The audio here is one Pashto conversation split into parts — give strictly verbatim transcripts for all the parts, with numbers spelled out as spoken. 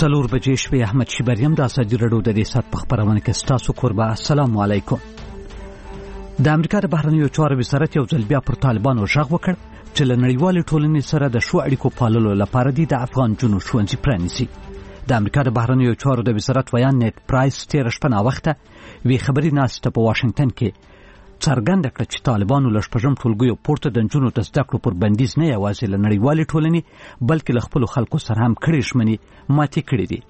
څلور بجې شپې احمد شیبریم د ازادي راډیو د دې سات په خبرونه کې ستاسو کوربه. السلام علیکم. د امریکا د بهرنیو چارو وزارت یو ځل بیا پر طالبانو غږ وکړ چې له نړیوالې ټولنې سره د ښو اړیکو پاللو لپاره د افغان جنو ښوونځي پرانیسي. د امریکا د بهرنیو چارو د وزارت ویان نیټ پرایس تېره شپه ناوخته وی خبري ناسته په واشنگټن کې څرګنده کړه چې طالبانو له شپږم ټولګیو پورته د نجونو د زده کړو پر بندیز نه یوازې له نړیوالې ټولنې بلکې له خپلو خلکو سره هم کړې ژمنې ماتې کړې دي.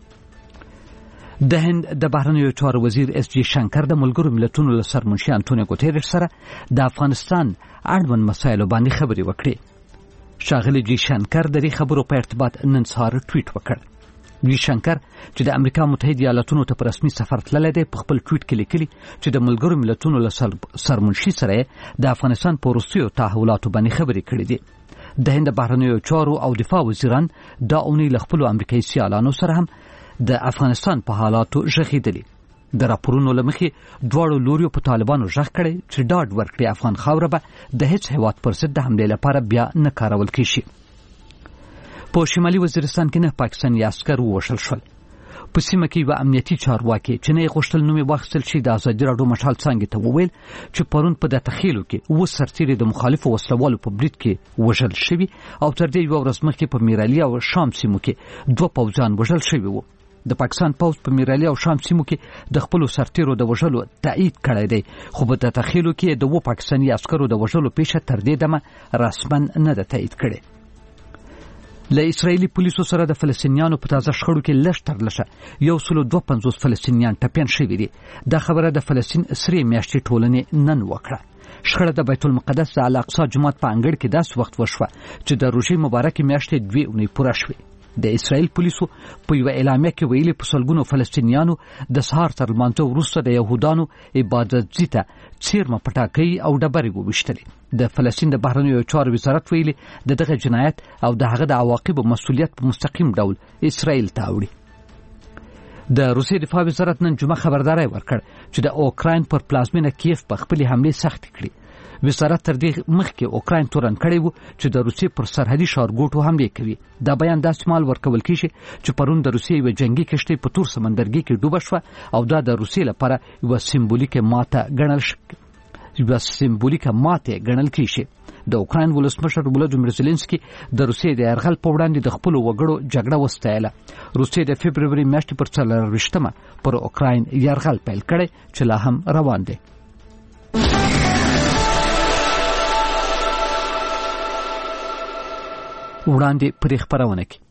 د هند د بهرنیو چارو وزیر اس جی شنکر د ملګرو ملتونو له سرمنشي انټونیو ګوتيريش سره د افغانستان اړوند مسایلو باندې خبرې وکړې. ښاغلي جی شنکر د دې خبرو په ارتباط نن سهار ټویټ وکړ. جی شنکر چې د امریکا متحده ایالاتونو ته په رسمي سفر تللی دی په خپل ټویټ کې لیکلي چې د ملګرو ملتونو له سرمنشي سره د افغانستان په وروستیو تحولاتو باندې خبرې کړې دي. د هند بهرنیو چارو او دفاع وزیران دا اونۍ له خپلو امریکایي سیالانو سره هم د افغانستان په حالاتو غږېدلي. د راپورونو له مخې دواړو لوریو په طالبانو غږ کړی چې ډاډ ورکړي افغان خاوره به د هیڅ هیواد پر ضد د حملې لپاره بیا نه کارول کېږي. په شمالي وزیرستان کې نه پاکستاني عسکر ووژل شول. په سیمه کې یوه امنیتي چارواکي چې نه یې غوښتل نوم یې واخیستل شي د ازادي راډیو مشال څانګې ته وویل چې پرون په د تخیلو کې اووه سرتیري د مخالفو وسلوالو په برید کې وژل شوي او تر دې یوه ورځ مخکې په میرالي او شام سیمو کې دوه پوځیان وژل شوي وو. د پاکستان پوځ په میرالي او شام سیمو کې د خپلو سرتیرو د وژلو تایید کړی دی، خو په د تخیلو کې د اووه پاکستاني عسکرو د وژلو پیښه تر دې دمه رسما نه ده تایید کړې. له اسرائیلي پولیسو سره د فلسطینیانو په تازه شخړو کې لږ تر لږه یو سلو دوه پنځوس فلسطینیان ټپیان شوي دي. دا خبره د فلسطین سرې میاشتې ټولنې نن وکړه. شخړه د بیت المقدس د الاقصی جومات په انګړ کې داسې وخت وشوه چې د روژې مبارکې میاشتې دوې اونۍ پوره شوې. د اسرائیل پولیسو په یوه اعلامیه کې ویلي په سلګونو فلسطینیانو د سهار تر لمانځه وروسته د یهودانو عبادتځای ته څیرمه پټاکۍ او ډبرې وویشتلې. د فلسطین د بهرنیو چارو وزارت ویلي د دغه جنایت او د هغه د عواقبو مسؤلیت په مستقیم ډول اسرائیل ته اوړي. د روسیې دفاع وزارت نن جمعه خبرداری ورکړ چې د اوکراین پر پلازمینه کیف په خپلې حملې سختې کړي. وزارت تر دې مخکې اوکراین تورن کړی و چې د روسیې پر سرحدي ښارګوټو حملې کوي. دا بیان داسې مال ورکول کېږي چې پرون د روسیې یوه جنګي کښتۍ په تور سمندرګي کې ډوبه شوه او دا د روسیې لپاره یوه سمبولیکه ماته ګڼل یوه سمبولیکه ماتې ګڼل کېږي. د اوکراین ولسمشر ولادیمیر زيلنسکي د روسیې د یرغل په وړاندې د خپلو وګړو جګړه وستایله. روسیې د فبروري میاشتې پر څلرویشتمه پر اوکراین یرغل پیل کړی چې لا هم روان دی. وړاندې پرې خپرونه کې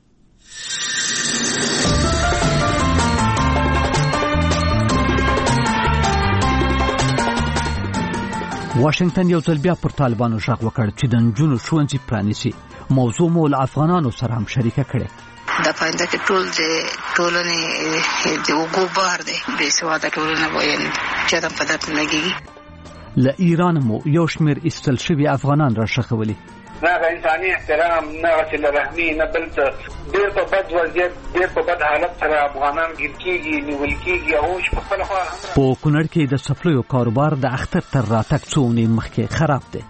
واشنگټن یو ځل بیا پر طالبانو غږ وکړ چې د نجونو ښوونځي پرانیسي. موضوع مو له افغانانو سره هم شریکه کړې. د پاینده کې ټول د ټولنې د وګو بار دی بې سواده ټولنه وایي چې دا په دات نه کېږي. له ایران مو یو شمېر ایستل شوي افغانان راښخولي. نه انساني احترام نه صله رحمي نه بل څه، ډېر په بد وضعیت ډېر په بد حالت سره افغانان ګیر کېږي نیول کېږي او اوس په خپله خوا په کونړ کې د څپلیو کاروبار د اختر تر راتګ څو اونۍ مخکې خراب دی.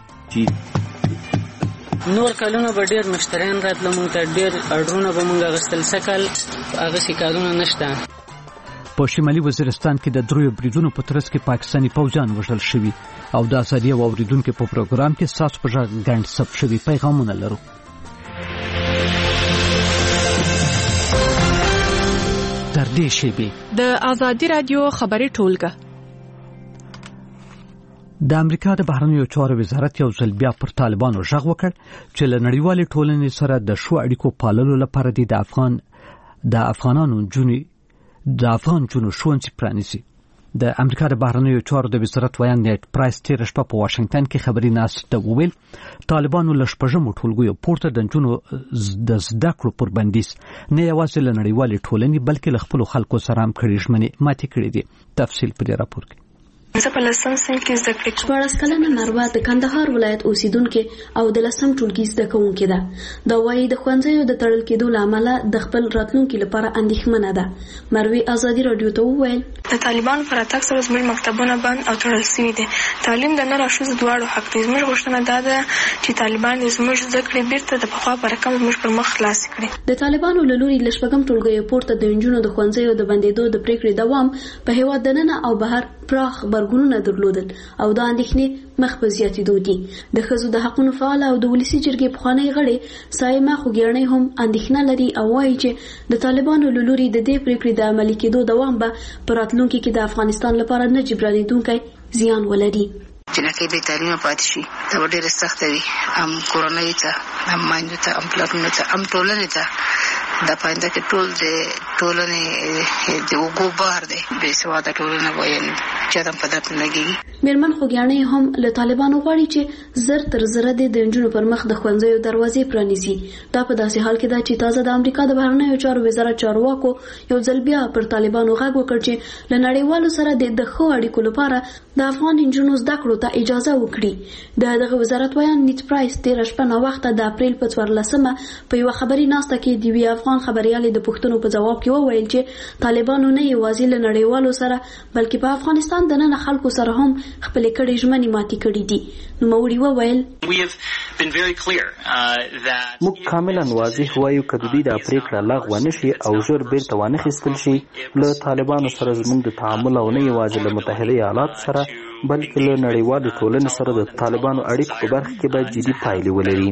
نور کلونه به ډېر مشتریان راتله مونږ ته ډېر اډرونه به مونږ اخیستل سږ کال هغسې کارونه نشته. په شمالي وزیرستان کې د دریو بریدونو په ترڅ کې پاکستاني پوځیان وژل شوي او د ازادي او اوریدونکو په پروګرام کې ستاسو په غږ ګڼ ثبت شوي پیغامونه لرو. تر دې شیبې د ازادي راډیو خبري ټولګه. د امریکا د بهرنیو چارو وزارت یو ځل بیا پر طالبانو غږ وکړ چې له نړیوالې ټولنې سره د ښو اړیکو پاللو لپاره د افغان د افغانانو جونې د افغان جنو ښوونځي پرانیسي. د امریکا د بهرنیو چارو د وزارت ویان نیټ پرایس تېره شپه په واشنګټن کې خبري ناسته وویل طالبانو له شپږمو ټولګیو پورته د نجونو د زده کړو پر بندیز نه یوازې له نړیوالې ټولنې بلکې له خپلو خلکو سره هم کړې ژمنې ماتې کړې دي. تفصیل په دې راپور کې. زه په لسم صنف کې زده کړې کوم. شپاړس کلنه مروه د کندهار ولایت اوسیدونکې او د لسم ټولګي زده کوونکې ده. دا وایي د ښوونځیو د تړل کېدو له امله د خپل راتلونکي لپاره اندېښمنه ده. مروې ازادي راډیو ته وویل د طالبانو په راتګ سره زموږ مکتبونه بند او تړل سوي دي. تعلیم د نر او ښځو دواړو حق دی. زموږ غوښتنه دا ده چې طالبان زموږ زده کړې بیرته د پخوا په رقم زموږ پر مخ خلاصې کړي. د طالبانو له لوري له شپږم ټولګیو پورته د نجونو د ښوونځیو د بندېدو د پریکړې دوام په هېواد دننه او بهر پراخ غبرګونونه درلودل او دا اندېښنې مخ په زیاتېدو دي. د ښځو د حقونو فعال او د ولسي جرګې پخوانی غړی سایمه خوګیاڼۍ هم اندېښنه لري او وایي چې د طالبانو له لوري د دې پریکړې د عملي کېدو دوام به په راتلونکي کې د افغانستان لپاره نه جبرانېدونکی زیان ولري. جنکې به تعلیم پاتې شي دا ډېره سخته وي، هم کورنۍ ته، هم ماینده ته، هم پلرونو ته، هم ټولنې ته. دا پاینده کې ټول د ټولنې د اوږو بار دی. بې سواده ټولنه باید چاته په درد نه لګېږي. میرمن خوګیاڼۍ هم له طالبانو غواړي چې زر تر زره د نجونو پر مخ د ښوونځیو دروازې پرانیزي. دا په داسې حال کې ده چې تازه د امریکا د بهرنیو چارو وزارت چارواکو یو ځل بیا پر طالبانو غږ وکړ چې له نړیوالو سره د ښو اړیکو لپاره د افغان نجونو زده کړو ته اجازه وکړي. د دغه وزارت ویان نیت پرایس تېره شپه ناوخته د اپریل په څوارلسمه په یوه خبري ناسته کې د یوې افغان خبریالې د پوښتنو په ځواب کې وویل چې طالبانو نه یوازې له نړیوالو سره بلکې په افغانستان دننه خلکو سره هم خپلې کړې ژمنې ماتې کړي دي. نوموړي وویل موږ کاملا واضح وایو که د دوی دا پریکړه لغوه نه شي او ژر بیرته وانخیستل شي، له طالبانو سره زموږ د تعامل او نه یوازې له متحده ایالاتو سره بلکې له نړیوالې ټولنې سره د طالبانو اړیکو په برخه کې باید جدي پایلې ولري.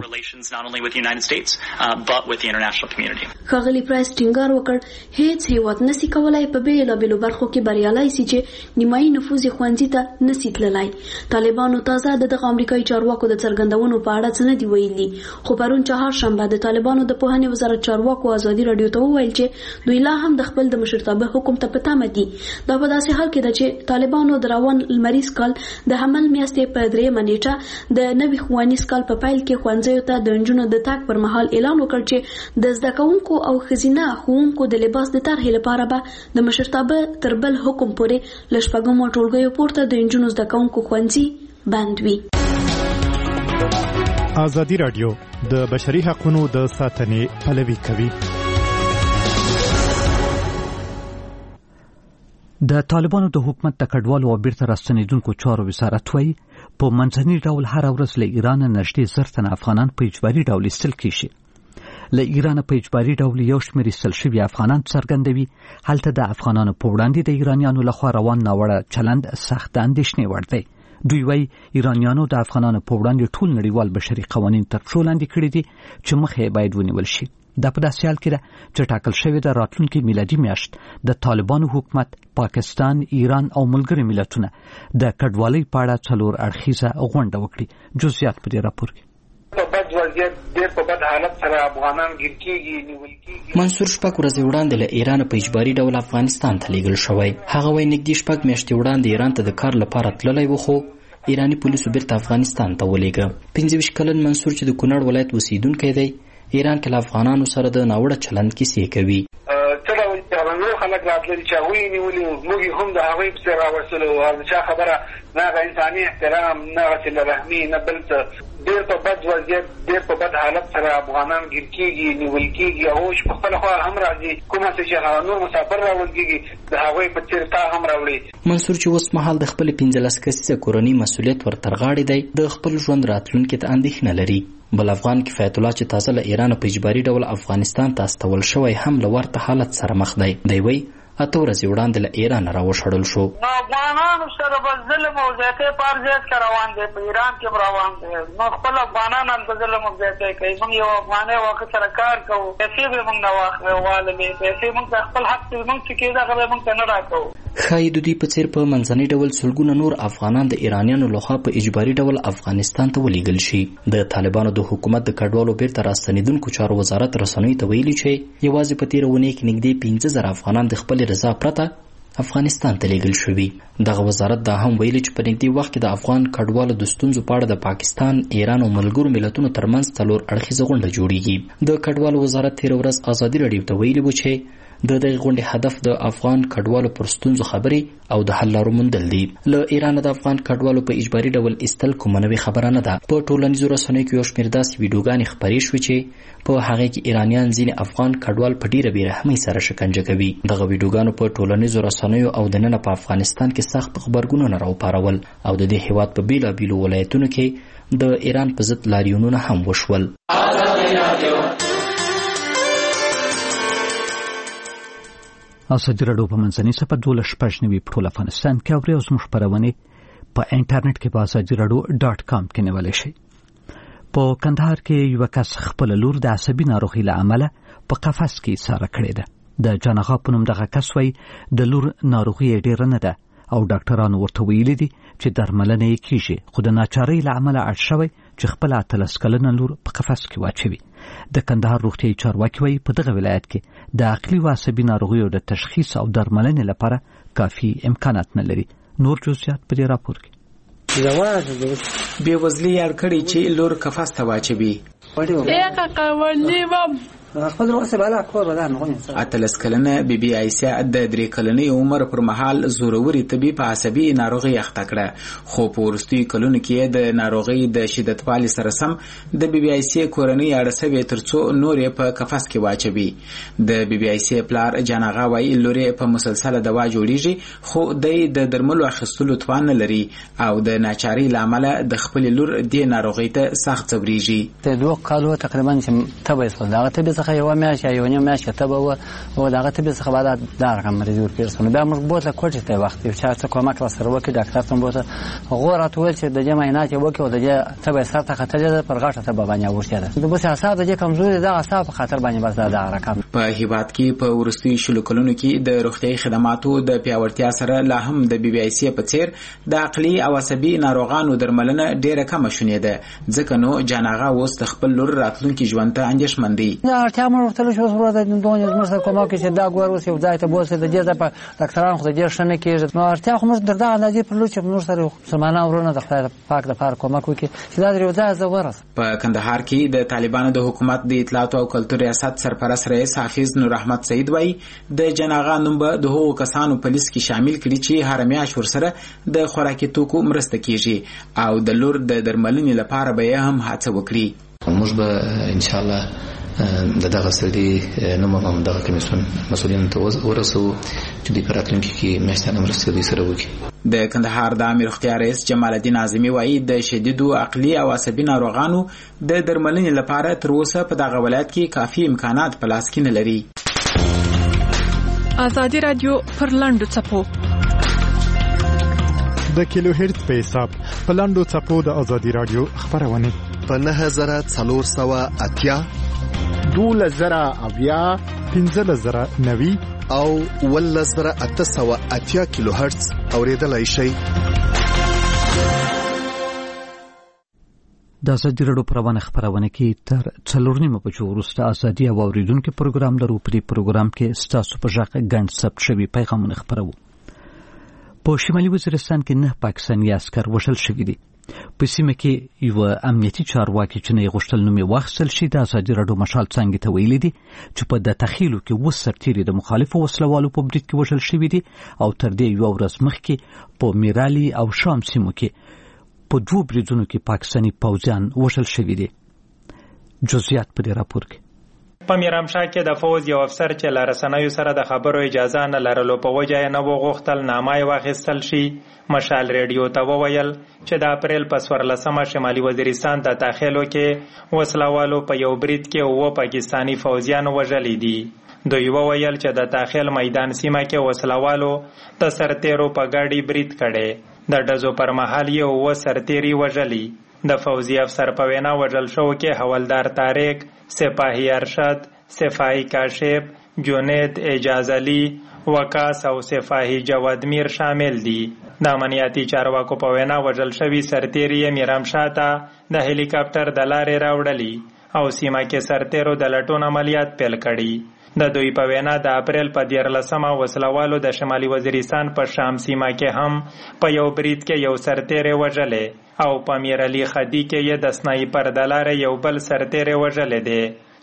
ښاغلي پرایس ټینګار وکړ هیڅ هیواد نسي کولای په بېلابېلو برخو کې بریالی سي چې نیمایي نفوذ یې ښوونځي ته نسي تللی. طالبانو تازه د دغه امریکایي چارواکو د څرګندونو په اړه څه نه دي ویلي، خو پرون چهارشنبه د طالبانو د پوهنې وزارت چارواکو ازادي راډیو ته وویل چې دوی لا هم د خپل د مشرتابه حکم ته په تمه دي. دا په داسې حال کې ده چې طالبانو د روان لمریز کال د حمل میاشتې په درېیمه نیټه د نوي ښوونیز کال په پیل کې ښوونځیو ته د نجونو د تګ پر مهال اعلان وکړ چې د زده کوونکو او ښځینه ښوونکو د لباس د طرحې لپاره به د مشرتابه تر بل حکم پورې له شپږمو ټولګیو پورته د نجونو زده کوونکو ښوونځي بند وي. ازادي راډیو د بشري حقوقو د ساتنې پلوي کوي. د طالبانو د حکومت د کډوالو او بیرته راستنېدونکو چارو وزارت وایي په منځني ډول هره ورځ له ایران نږدې زر تنه افغانان په اجباري ډول ایستل کېږي. له ایران په اجباري ډول یو شمېر ایستل شوي افغانان څرګندوي هلته د افغانانو په وړاندې د ایرانیانو لخوا روان ناوړه چلند سخت اندېښنې وړ دی. دوی وایي ایرانیانو د افغانانو په وړاندې ټول نړیوال بشري قوانین تر پښو لاندې کړي دي چې مخ یې باید ونیول شي. دا په داسې حال کې ده چې ټاکل شوې ده راتلونکي میلادي میاشت د طالبانو حکومت پاکستان، ایران او ملګري ملتونه د کډوالۍ په اړه څلور اړخیزه غونډه وکړي. جزئیات په دې راپور کې. په بد وضعیت ډېر په بد حالت سره افغانان ګیر کېږي، نیول کېږي. منصور شپږ ورځې وړاندې له ایران په اجباري ډول افغانستان ته لیږل شوی. هغه وایي نږدې شپږ میاشتې وړاندې ایران ته د کار لپاره تللی و، خو ایراني پولیسو بیرته افغانستان ته ولېږه. پنځه ویشت کلن منصور چې د کونړ ولایت اوسیدونکی دی، ایران کې له افغانانو سره د ناوړه چلند کیسې کوي. څه ډول نور خلک راتلل چې هغوی یې نیولي، موږ هم د هغوی پسې راورسلو. او د چا خبره نه هغه انساني احترام، نه هغه صله رحمي، نه بل څه. ډېر په بد وضعیت، ډېر په بد حالت سره افغانان ګیر کېږي، نیول کېږي. هغوی چې په خپله خوا هم راځي، کومه څه چې هغه نور مسافر راوړل کېږي د هغوی په څېر تا هم راوړي. منصور چې اوس مهال د خپلې پنځلس کسیزه کورنۍ مسؤلیت ورتر غاړې دی، د خپل ژوند راتلونکي ته اندېښنه لري. بل افغان کفایت الله چې تازه له ایران په اجباري ډول افغانستان ته استول شوی هم له ورته حالت سره مخ دی. دی وایي اته ورځې وړاندې له ایران راوشړل شو. نو افغانانو سره به ظلم او زیاتۍ په هر ځای کې روان دی، په ایران کې روان دی. نو خپل افغانان هلته ظلم او زیاتۍ کوي. موږ یو افغانۍ واقع سره کار کوو، پیسې به موږ نه واخلې، پیسې موږ ته خپل حق چې موږ چې کېده هغه به موږ ته نه راکوو. ښایي د دوی په څېر په منځني ډول سلګونه نور افغانان د ایرانیانو لخوا په اجباري ډول افغانستان ته ولېږل شي. د طالبانو د حکومت د کډوالو بیرته راستنېدونکو چارو وزارت رسنیو ته ویلي چې یوازې په تېره اونۍ کې نږدې پنځه زره افغانان د خپلې رضا پرته افغانستان ته لیږل شوي. دغه وزارت دا هم ویلي چې په نږدې وخت کې د افغان کډوالو د ستونزو په اړه د پاکستان، ایران او ملګرو ملتونو ترمنځ څلور اړخیزه غونډه جوړیږي. د کډوالو وزارت تېره ورځ ازادي راډیو ته ویلي و چې د دغه غونډې هدف د افغان کډوالو پر ستونزو خبرې او د حل لارو موندل دي. له ایران د افغان کډوالو په اجباري ډول ایستل کومه نوې خبره نه ده. په ټولنیزو رسنیو کې یو شمېر داسې ویډیوګانې خپرې شوې چې په هغې کې ایرانیان ځینې افغان کډوال په ډېره بېرحمۍ سره شکنجه کوي. دغه ویډیوګانو په ټولنیزو رسنیو او دننه په افغانستان کې سخت غبرګونونه راوپارول او د دې هېواد په بېلابېلو ولایتونو کې د ایران په ضد لاریونونه هم وشول. ازادي راډیو په منځنۍ سپه دولس شپږ نوي په ټول افغانستان کې اوري او زموږ خپرونې په انټرنیټ کې په ازادي راډیو ډاټ کام کې نیولی شئ. په کندهار کې یوه کس خپله لور د عصبي ناروغۍ له امله په قفس کې ایساره کړې ده. د جانغا په نوم دغه کس وایي د لور ناروغي یې ډېره نه ده او ډاکټرانو ورته ویلي دي چې درملنه یې کیږي، خو د ناچارۍ له امله اړ شوی چې خپله اتلس کلنه لور په قفس کې واچوي. د کندهار روغتیایي چارواکي وایي په دغه ولایت کې د عقلي و عصبي ناروغیو د تشخیص او درملنې لپاره کافي امکانات نه لري. نور جزئیات په دې راپور کې. بېوزلي یاد کړي چې لور قفس ته واچوي. اتلس کلنه بی بی عایشه د درې کلنې عمر پر مهال زوروري طبي په عصبي ناروغي اخته کړه، خو په وروستیو کلونو کې د ناروغۍ د شدتوالي سره سم د بی بی عایشه کورنۍ اړه سوي ترڅو نور یې په قفس کې واچوي. د بی بی عایشه پلار جانغا وایي لور په مسلسله دوا جوړیږي، خو د درملو اخیستلو توان نه لري او د ناچارۍ له امله د خپل لور د ناروغۍ ته سخت ځورېږي. د دوه کالو تقریبا چې تبه یې دا تبه څخه یو میاشت یا یو نیم میاشت تبه و او دغه تبه څخه بعد دا رقم مریض ورپېرسونه بیا موږ بوتله کوټې ته وخت یو چا څه کومک را سره وکړي ډاکټر ته بوتله غوړ راته ویل چې د دې معاینات یې وکړي او د دې تبه سر ته ختلې ده پر غاټه تبه باندې اوښتې ده. د بس اعصاب د دې کمزوري دغه اعصاب په خطر باندې بس دا رقم. په هیواد کې په وروستیو شلو کلونو کې د روغتیایي خدماتو د پیاوړتیا سره لا هم د بی بی عایشه په څیر د عقلي او عصبي ناروغانو درملنه ډېره کمه شونې ده، ځکه نو جانغا اوس د خپل لور راتلونکي ژوند ته اندېښمن دی. اړتیا مو ورته شو زما د دوه زموږ سره کومه کې چې دا ګور اوس یو ځای ته بوسه د دې په ډاکټرانو خو دې شنه کېږي. نو اړتیا خو موږ د دغه اندازې پر لور چې موږ سره مسلمانانو ورونه د خدای پاک د پاره کومک وکړي چې دا یو ځای زورس. په کندهار کې د طالبانو د حکومت د اطلاعات او کلتور ریاست سرپرست رئیس حافظ نور احمد سعید وایي د جناغا نوم به د هغو کسانو په لیست کې شامل کړي چې هر میاشت ورسره د خوراکي توکو مرسته کیږي او د لور د درملنې لپاره به هم هڅه وکړي. موږ به ان شاء الله د دغه سړي نوم هم دغه کمیسیون مسؤلینو ته ورسو چې د راتلونکي کې میاشتانه مرسته دوی سره وکړي. د کندهار د عامه روغتیا رئیس جمال الدین اعظمي وایي د شدیدو عقلي او عصبي ناروغانو د درملنې لپاره تر اوسه په دغه ولایت کې کافي امکانات په لاس کې نه لري. ازادي رادیو پر لاندو څپو د کیلو هرتز په حساب په لاندو څپو د ازادي رادیو خبرونه په نه زره څلور سوه اتیا دوله زره اویا پنځه زره نوي او اوله زره اته سوه اتیا کیلو هرتز اوریدلای شئ. د ازادي راډیو پروانه خبرونه کې تر څلور نیمه بجو وروسته ازادي او اوریدونکو پروګرام لرو. په دې پروګرام کې ستاسو په ژغه ګڼ ثبت شوي پیغامونه خبرو. په شمالي وزیرستان کې نه پاکستاني عسكر وژل شوي دي. په سیمه کې یو امنیتي چارواکي چې نه غوښتل نوم یې واخیستل شي د ازادي راډیو مشال څنګه ته ویلي دي چې په د تخیلو کې اوس سرتیري د مخالفو وسلوالو په برید کې وژل شوي دي او تر دې یو ورځ مخکې په میرالي او شام سیمو کې په دوه بریدونو کې پاکستاني پوځیان وژل شوي دي. جزئیات په دې راپور کې. په میرامشاه کې د فوز یو افسر چې له رسنیو سره د خبرو اجازه نه لرلو په وجه یې نه وغوښتل نامه یې واخیستل شي. مشال ریډیو ته وویل چې د اپریل په څوارلسمه شمالي وزیرستان د تاخیلو کې وسلوالو په یو برید کې اووه پاکستاني فوجیان وژلي دي. دوی وویل چې د تاخیل میدان سیمه کې وسلوالو د سرتیرو په ګاډي برید کړي. د ډزو پر مهال یې اووه سرتیري وژلي. د فوزي افسر په وینا وژل شو کې حوالدار طارق، سپاهی ارشد، سپاهی کاشف، جنید اعجاز علي، وکاس او سپاهی جواد میر شامل دي. د امنیتي چارواکو په وینا وژل شوي سرتیري میرامشاه ته د هلیکاپټر د لارې راوړلي او سیمه کې سرتیرو د لټون عملیات پیل کړي. د دوی په وینا د اپریل په دیارلسمه وسلوالو د شمالي وزیرستان په شام سیمه کې هم په یو برید کې یو سرتیری وژلی او په میرعلي خدي کې یې د سنایپر د لارې یو بل سرتیری وژلی دی.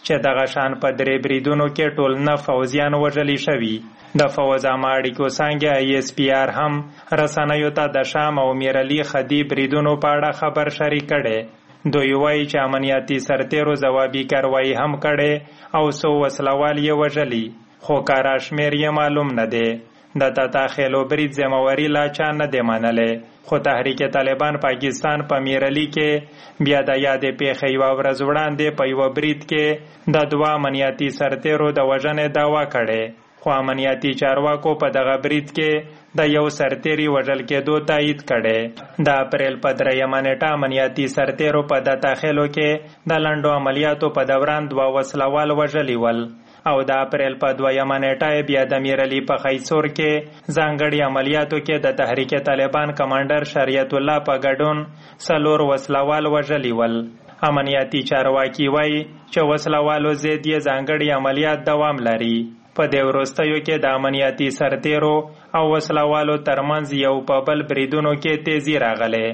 چې دغه شان په درې بریدونو کې ټول نه فوزیان وژلي شوي. د فوز عامه اړیکو څانګه ای اس پی آر هم رسنیو ته د شام او میرعلي خدي بریدونو په اړه خبر شریک کړی. دوی وایي چې امنیتي سرتیرو ځوابي کاروایي هم کړې او څو وسلوال یې وژلي، خو کاره شمېر یې معلوم نه دی. د تاتا خیلو برید ذمواري لا چا نه دی منلی، خو تحریک طالبان پاکستان په میرعلي کې بیا د یادې پیښې یوه ورځ وړاندې په یوه برید کې د دوه امنیتي سرتیرو د وژنې دعوا کړې، خو امنیتي چارواکو په دغه برید کې د یو سرتیري وژل کېدو تایید کړی. د اپریل په دریمه نیټه امنیتي سرتیرو په داتا خیلو کې د لنډو عملیاتو په دوران دوه وسلوال وژلي ول او د اپریل په دویمه نیټه بیا د میرعلي په خیسور کې ځانګړي عملیاتو کې د تحریک طالبان کمانډر شریعت الله په ګډون څلور وسلوال وژلي ول. امنیتي چارواکي وایي چې وسلوالو ضد یې ځانګړي عملیات دوام لري. په دې وروستیو کې د امنیتي سرتیرو او وسلوالو ترمنځ یو په بل بریدونو کې تیزی راغلی.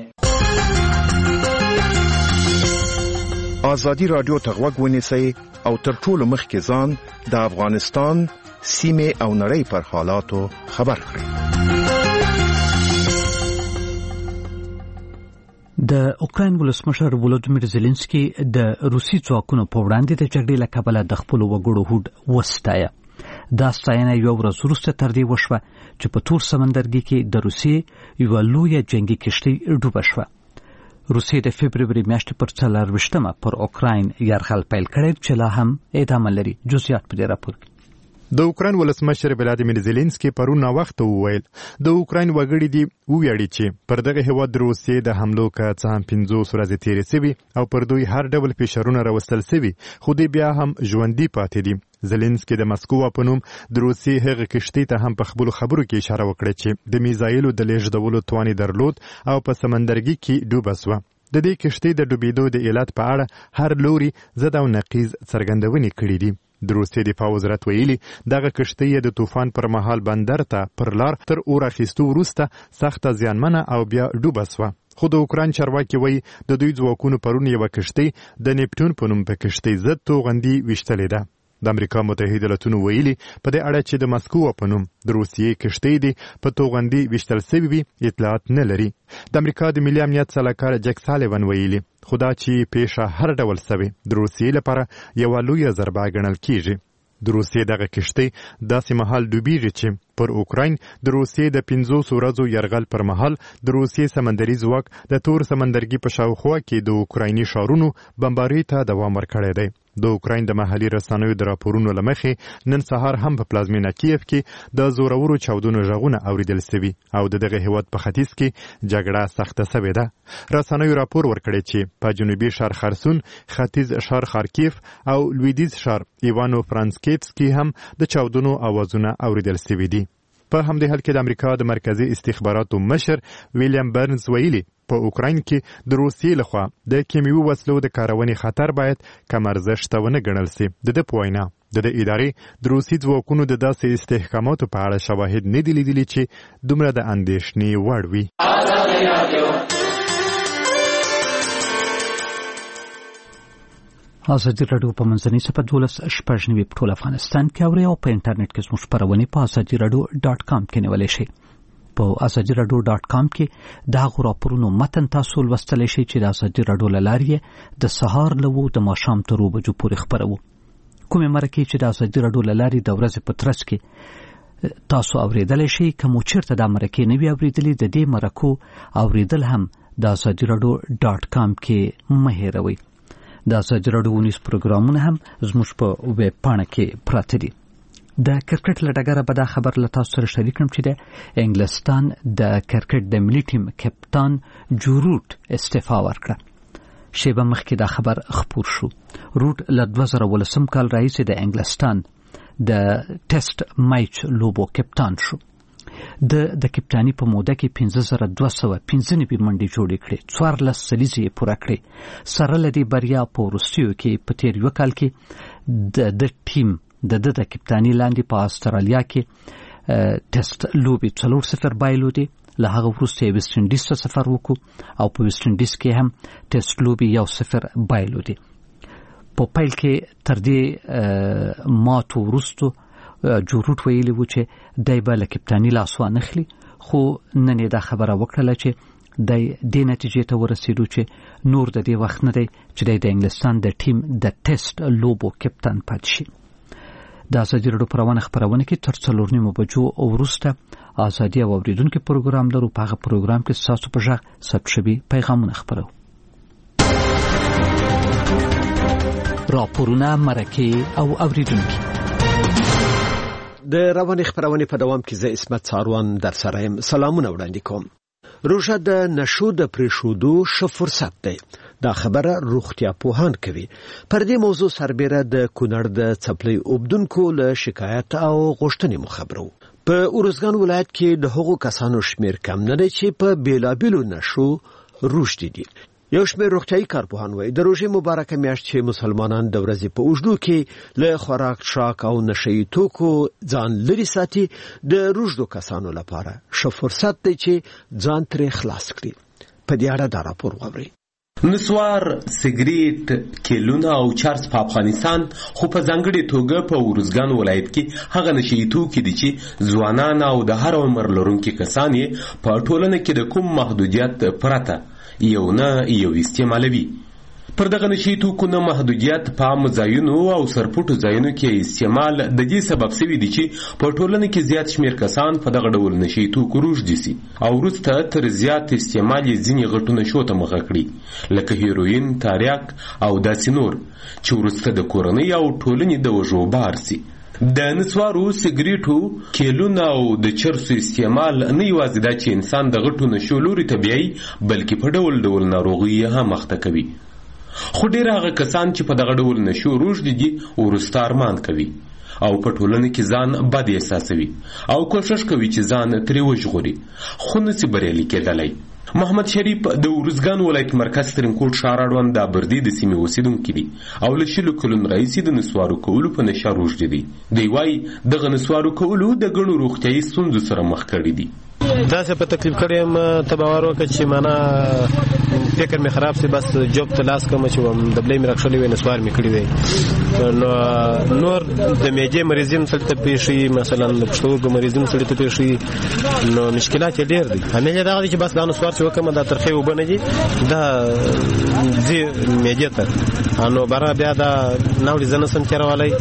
ازادي راډیو ته غوږ ونیسئ او تر ټولو مخکې ځان د افغانستان سیمې او نړۍ پر حالاتو خبر کړئ. د اوکراین ولسمشر ولودیمیر زيلنسکي د روسي ځواکونو په وړاندې د جګړې له کبله د خپلو وګړو هوډ وستایه. دا ستاینه یو ورځ وروسته تر دې وشوه چې په تور سمندرګي کې د روسیې یوه لویه جنګي کشتۍ ډوبه شوه. روسیې د فبروري میاشتې پر څلرویشتمه پر اوکراین یرغل پیل کړی چې لا هم ادامه لري. جزئیات په دې راپور کې. د اوکراین ولسمشر ولادیمیر زيلنسکي پرون وخت وویل د اوکراین وګړي دی ویاړي چې پر دغه هیواد د روسیې د حملو که څه هم پنځوس ورځې تیرې سوي او پر دوی هر ډول فشارونه راوستل سوي، خو دوی بیا هم ژوندي پاتې دي. زيلنسکي د مسکو په نوم د روسیې هغه کشتۍ ته هم په خپلو خبرو کې اشاره وکړه چې د میزایلو د لیږدولو توان درلود او په سمندرګي کې ډوبه سوه. د دې کشتۍ د ډوبېدو د علت په اړه هر لوري ضد او نقیض څرګندونې کړې دي. د روسیې دفاع وزارت ویلي دغه کشتۍ د طوفان پر مهال بندر ته پر لار تر اور اخیستو وروسته سخته زیانمنه او بیا ډوبه سوه. خو د اوکراین چارواکي وایي د دوی ځواکونو پرون یوه کشتۍ د نیپټون په نوم په کشتۍ ضد توغندي ویشتلې ده. د امریکا متحده ایالاتونو ویلي په دې اړه چې د مسکو په نوم د روسیې کشتۍ دی په توغندي ویشتل سوي وي اطلاعات نه لري. د امریکا د ملي امنیت سلاکار جک سالیون ویلي خدا چې پیښه هر ډول سوي د روسیې لپاره یوه لویه ضربه ګڼل کیږي. د روسیې دغه کشتۍ داسې مهال ډوبیږي چې پر اوکراین د روسیې د پنځوس ورځو یرغل پر مهال د روسیې سمندري ځواک د تور سمندرګي په شاوخوا کې د اوکرایني ښارونو بمبارۍ ته دوام ورکړی دی. د اوکراین د محلي رسنیو د راپورونو له مخې نن سهار هم په پلازمینه کیف کې د زورورو چاودنو غږونه اوریدل سوي او د دغه هیواد په ختیځ کې جګړه سخته سوې ده. رسنیو راپور ورکړی چې په جنوبي ښار خرسون، ختیځ ښار خارکیف او لویدیځ ښار ایوانو فرانسکیفس کې هم د چاودنو اوازونه اوریدل سوي دي. په همدې حال کې د امریکا د مرکزي استخباراتو مشر ویلیام برنز ویلي په اوکراین کې د روسیې لخوا د کیمیاوي وسلو د کارونې خطر باید کم ارزښته ونه ګڼل سي. د ده په وینا د دې ادارې د روسي ځواکونو د داسې استحکاماتو په اړه شواهد نه دي لیدلي چې دومره د اندېښنې وړ وي. ازادي راډیو په منځنۍ صفحه دولس شپږ نوي په ټول افغانستان کې اوري او په انټرنیټ کې زموږ خپرونې په ازادي راډیو ډاټ کام کې نیولی شئ. په ازادي راډیو ډاټ کام کې د هغو راپورونو متن تاسو لوستلی شئ چې د ازادي راډیو له لارې د سهار له اوو د ماښام تر اوو بجو پورې خپروو. کومې مرکې چې د ازادي راډیو له لارې د ورځې په ترڅ کې تاسو اوریدلی شئ، که مو چېرته دا مرکې نه وي اورېدلې، د دې مرکو اوریدل هم د ازادي راډیو ډاټ کام کې مه هېروئ. د ازادي راډیو ونیز پروګرامونه هم زموږ په ویب پاڼه کې پراته دي. د کرکټ له ډګره به دا خبر له تاسو سره شریک کړم چې د انګلستان د کرکټ د ملي ټیم کپتان جو روټ استعفا ورکړه. شیبه مخکې دا خبر خپور شو. روټ له دوه زره ولسم کال راهیسې د انګلستان د ټیسټ میچ لوبو کپتان شو. د د کپتانی په موده کې پنځه زره دوه سوه پنځه نوي منډې جوړې کړې، څوارلس سلیزې یې پوره کړې. سره له دې بریا په وروستیو کې په تېر یوه کال کې د د ټیم د ده د کپتاني لاندې په استرالیا کې ټیسټ لوبې څلور صفر بایلودې. له هغه وروسته یې ویسټ انډیز ته سفر وکړو او په ویسټ انډیز کې هم ټیسټ لوبې یو صفر بایلودې. په پیل کې تر دې ماتو وروسته جوروټ ویلي و چې دی به له کپتاني لاس وانخلي، خو نن یې دا خبره وکړله چې دی دې نتیجې ته ورسېدو چې نور د دې وخت نه دی چې دی د انګلستان د ټیم د ټیسټ لوبو کپتان پاتې شي. د ازادي راډیو پروانه خبرونه کې تر څلور نیمو بجو وروسته ازادي او اوریدونکو پروګرام لرو. په هغه پروګرام کې ستاسو په ژغ ثبت شوي پیغامونه خبرو. راپورونه، مرکې او اوریدونکو. د رواني خبرونه په دوام کې زه اسمت ساروان در سره يم. سلامونه وړاندې کوم. روژه د نشو د پریښودو ښه فرصت دی. دا خبره روغتیا پوهان کوي. پر دې موضوع سربېره د کونړ د څپلۍ اوبدونکو له شکایت او غوښتنې مو خبرو. په ارزګان ولایت کې د هغو کسانو شمیر کم نه دی چې په بیلابیلو نشو روږدي دي. یو شمېر روغتیايي کارپوهان وایي د روژې مبارکه میاشت چې مسلمانان د ورځې په اوږدو کې له خوراک څښاک او نشهیي توکو ځان لرې ساتي، د روږدو کسانو لپاره ښه فرصت دی چې ځان ترې خلاص کړي. په دې اړه دا راپور واورئ. نسوار، سیګریټ، کیلونه او چرس په افغانستان خو په ځانګړې توګه په ارزګان ولایت کې هغه نشهیي توکي دي چې ځوانان او د هر عمر لرونکي کسان یې په ټولنه کې د کوم محدودیت پرته یو نه یو استعمالوي. پر دغه نشهیي توکو نه محدودیت په عامو ځایونو او سرپټو ځایونو کې استعمال د دې سبب شوی دی چې په ټولنه کې زیات شمیر کسان په دغه ډول نشهیي توکو روږدي سي او وروسته تر زیات استعمال یې ځینې غټو نشو ته مخه کړي، لکه هیروین، تاریاک او داسې نور، چې وروسته د کورنۍ او ټولنې د وژو بار سي. د نسوارو، سیګریټو، کیلونو او د چرسو استعمال نه یوازې دا چې انسان د غټو نشو لوري ته بیایي، بلکې په ډول ډول ناروغۍ هم مخته کوي. خو ډېر هغه کسان چې په دغه ډول نشو روږدي دي وروسته ارمان کوي او په ټولنه کې ځان بد احساسوي او کوشش کوي چې ځان ترې وژغوري، خو نسي بریالي کېدلی. محمد شریف د ارزګان ولایت مرکز ترینکوټ ښار اړوند د ابردي د سیمې اوسیدونکی دی او له شلو کلونو راهیسې د نسوارو کولو په نشه روږدي دی. دی وایي دغه نسوارو کولو د ګڼو روغتیایي ستونزو سره مخ کړي دي. داسې په تکلیف کړی یم ته باور وکړه چې معنا فکر مې خراب سي، بس جوب ته لاس کوم چې دبلې مې راکښلې وي، نسوار مې کړی دی. نو نور د معدې مریضین سړي ته پیښ شي، مثلا د پښتورګو مریضین سړي ته پیښ شي، نو مشکلات یې ډېر دي. همېشه دغه دی چې بس دا نسوار چې وکړم دا ترخې اوبه نه دي، دا ځي معدې ته، نو بره بیا دا ناوړي زه نسم تېرولی،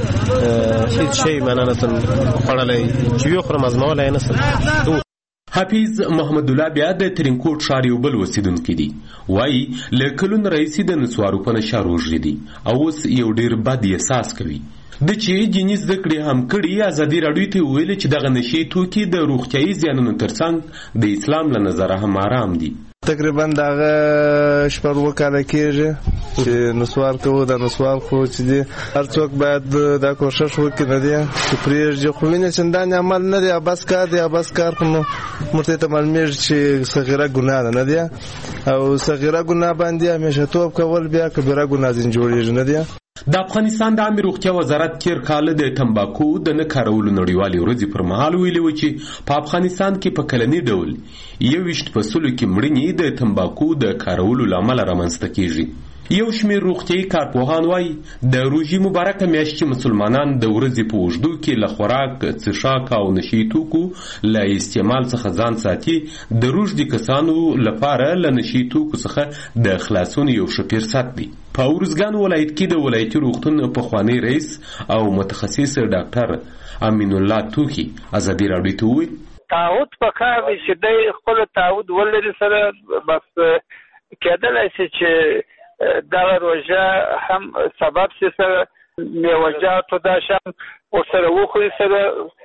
هېڅ شی معنا نسم خوړلی، چې ویې خورم ازمولی یې نسم. حافظ محمد الله بیا د ترینکوټ ښار یو بل اوسیدونکی دی. وایي له کلونو راهیسې د نسوارو په نشه روږدي دي او اوس یو ډېر بد احساس کوي. د چې جني زده کړې هم کړي، ازادي راډیو ته ویلي چې دغه نشهیي توکي د روغتیایي زیانونو ترڅنګ د اسلام له نظره هم آرام دي. تقریبا دغه شپږ اووه کاله کېږي چې نسوار کوو. دا نسوار خو چې دی هر څوک باید دا کوشش وکړي نه دی چې پرېږدي، خو وینې چندانې عمل نه دی، ابس کار دی. ابس کار خو نو موږ ته معلومېږي چې صغیره ګناه ده نه دی، او صغیره ګناه باندې همیشه توب کول بیا کبیره ګناه ځین جوړېږي نه دی. د افغانستان د عامه روغتیا وزارت تیر کال د تمباکو د نه کارولو نړیوالې ورځې پر مهال ویلي و چې په افغانستان کې په کلني ډول یوویشت په سلو کې مړینې د تمباکو د کارولو له امله رامنځته کېږي. یو شمېر روغتیایي کارپوهان وایي د روژې مبارکه میاشت چې مسلمانان د ورځې په اوږدو کې له خوراک، څښاک او نشهیي توکو له استعمال څخه ځان ساتي، د روږدي کسانو لپاره له نشهیي توکو څخه د خلاصون یو ښه فرصت دی. په ارزګان ولایت کې د ولایتي روغتون پخوانی رئیس او متخصص ډاکټر امین الله توخي ازادي راډیو ته وویل تعهد پکار دی چې دی خپل تعهد ولري سره، بس کېدلی شي چې دغه روژه هم سبب شي سره میوجاتو دا شم ورسره وخوري، سره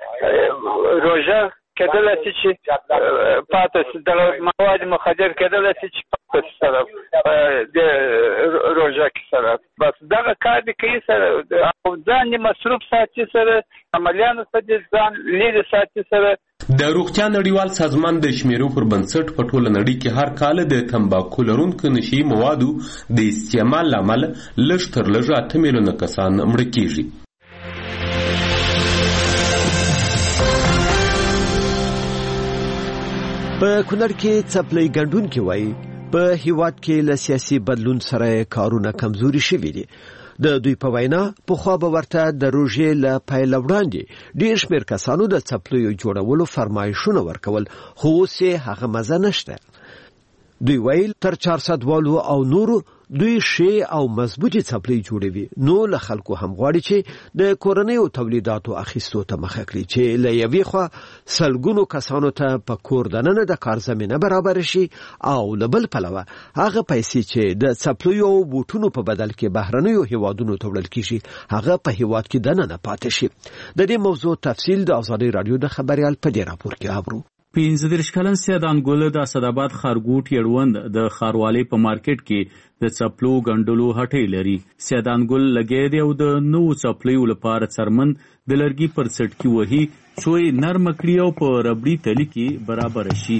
روژه کېدلی شي چې پاته شي، دغه مواد مخدر کېدلی شي چې پاته شي سره د روژه کې سره. بس دغه کار دې کوي سره او ځان یې مصروف ساتي، سره عملیانو څخه ځان لرې ساتي. سره د روغتیا نړیوال سازمان د شمیرو پر بنسټ په ټوله نړۍ کې هر کال د تمباکو لرونکو نشهیي موادو د استعمال له امله لږ تر لږه اته میلیونه کسان مړه کېږي. په کونړ کې څپلۍ ګنډونکي وایي په هیواد کې له سیاسي بدلون سره کارونه کمزوري شوي دي. د دوی په وینا پخوا به ورته د روژې له پیل وړاندې ډیر شمېر کسانو د څپلیو جوړولو فرمایشونه ورکول، خو اوس یې هغه مزه نشته. دوی ویل تر چهارصد والو او نورو دوی شی او مضبوطی څپلۍ جوړوي، نو له خلکو هم غواړي چې د کورنیو تولیداتو اخیستو ته مخه کړي چې له یوې خوا سلګونو کسانو ته په کور دننه د کار زمینه برابر شي او له بل پلوه هغه پیسې چې د څپلیو او بوټونو په بدل کې بهرنیو هیوادونو ته وړل کیږي هغه په هیواد کې دننه پاتې شي. د دې موضوع تفصیل د آزادۍ رادیو د خبريال په دې راپور کې اورو. پنځه دېرش کلن سیدان ګل د اسداباد ښارګوټ یړوند د ښاروالۍ په مارکیټ کې د څپلو ګنډلو هټۍ لري. سیدان ګل لګیا دی او د نوو څپلیو لپاره څرمن د لرګي پر څټکي وهي څو یې نرمه کړي او په ربړي تلي کې برابر شي.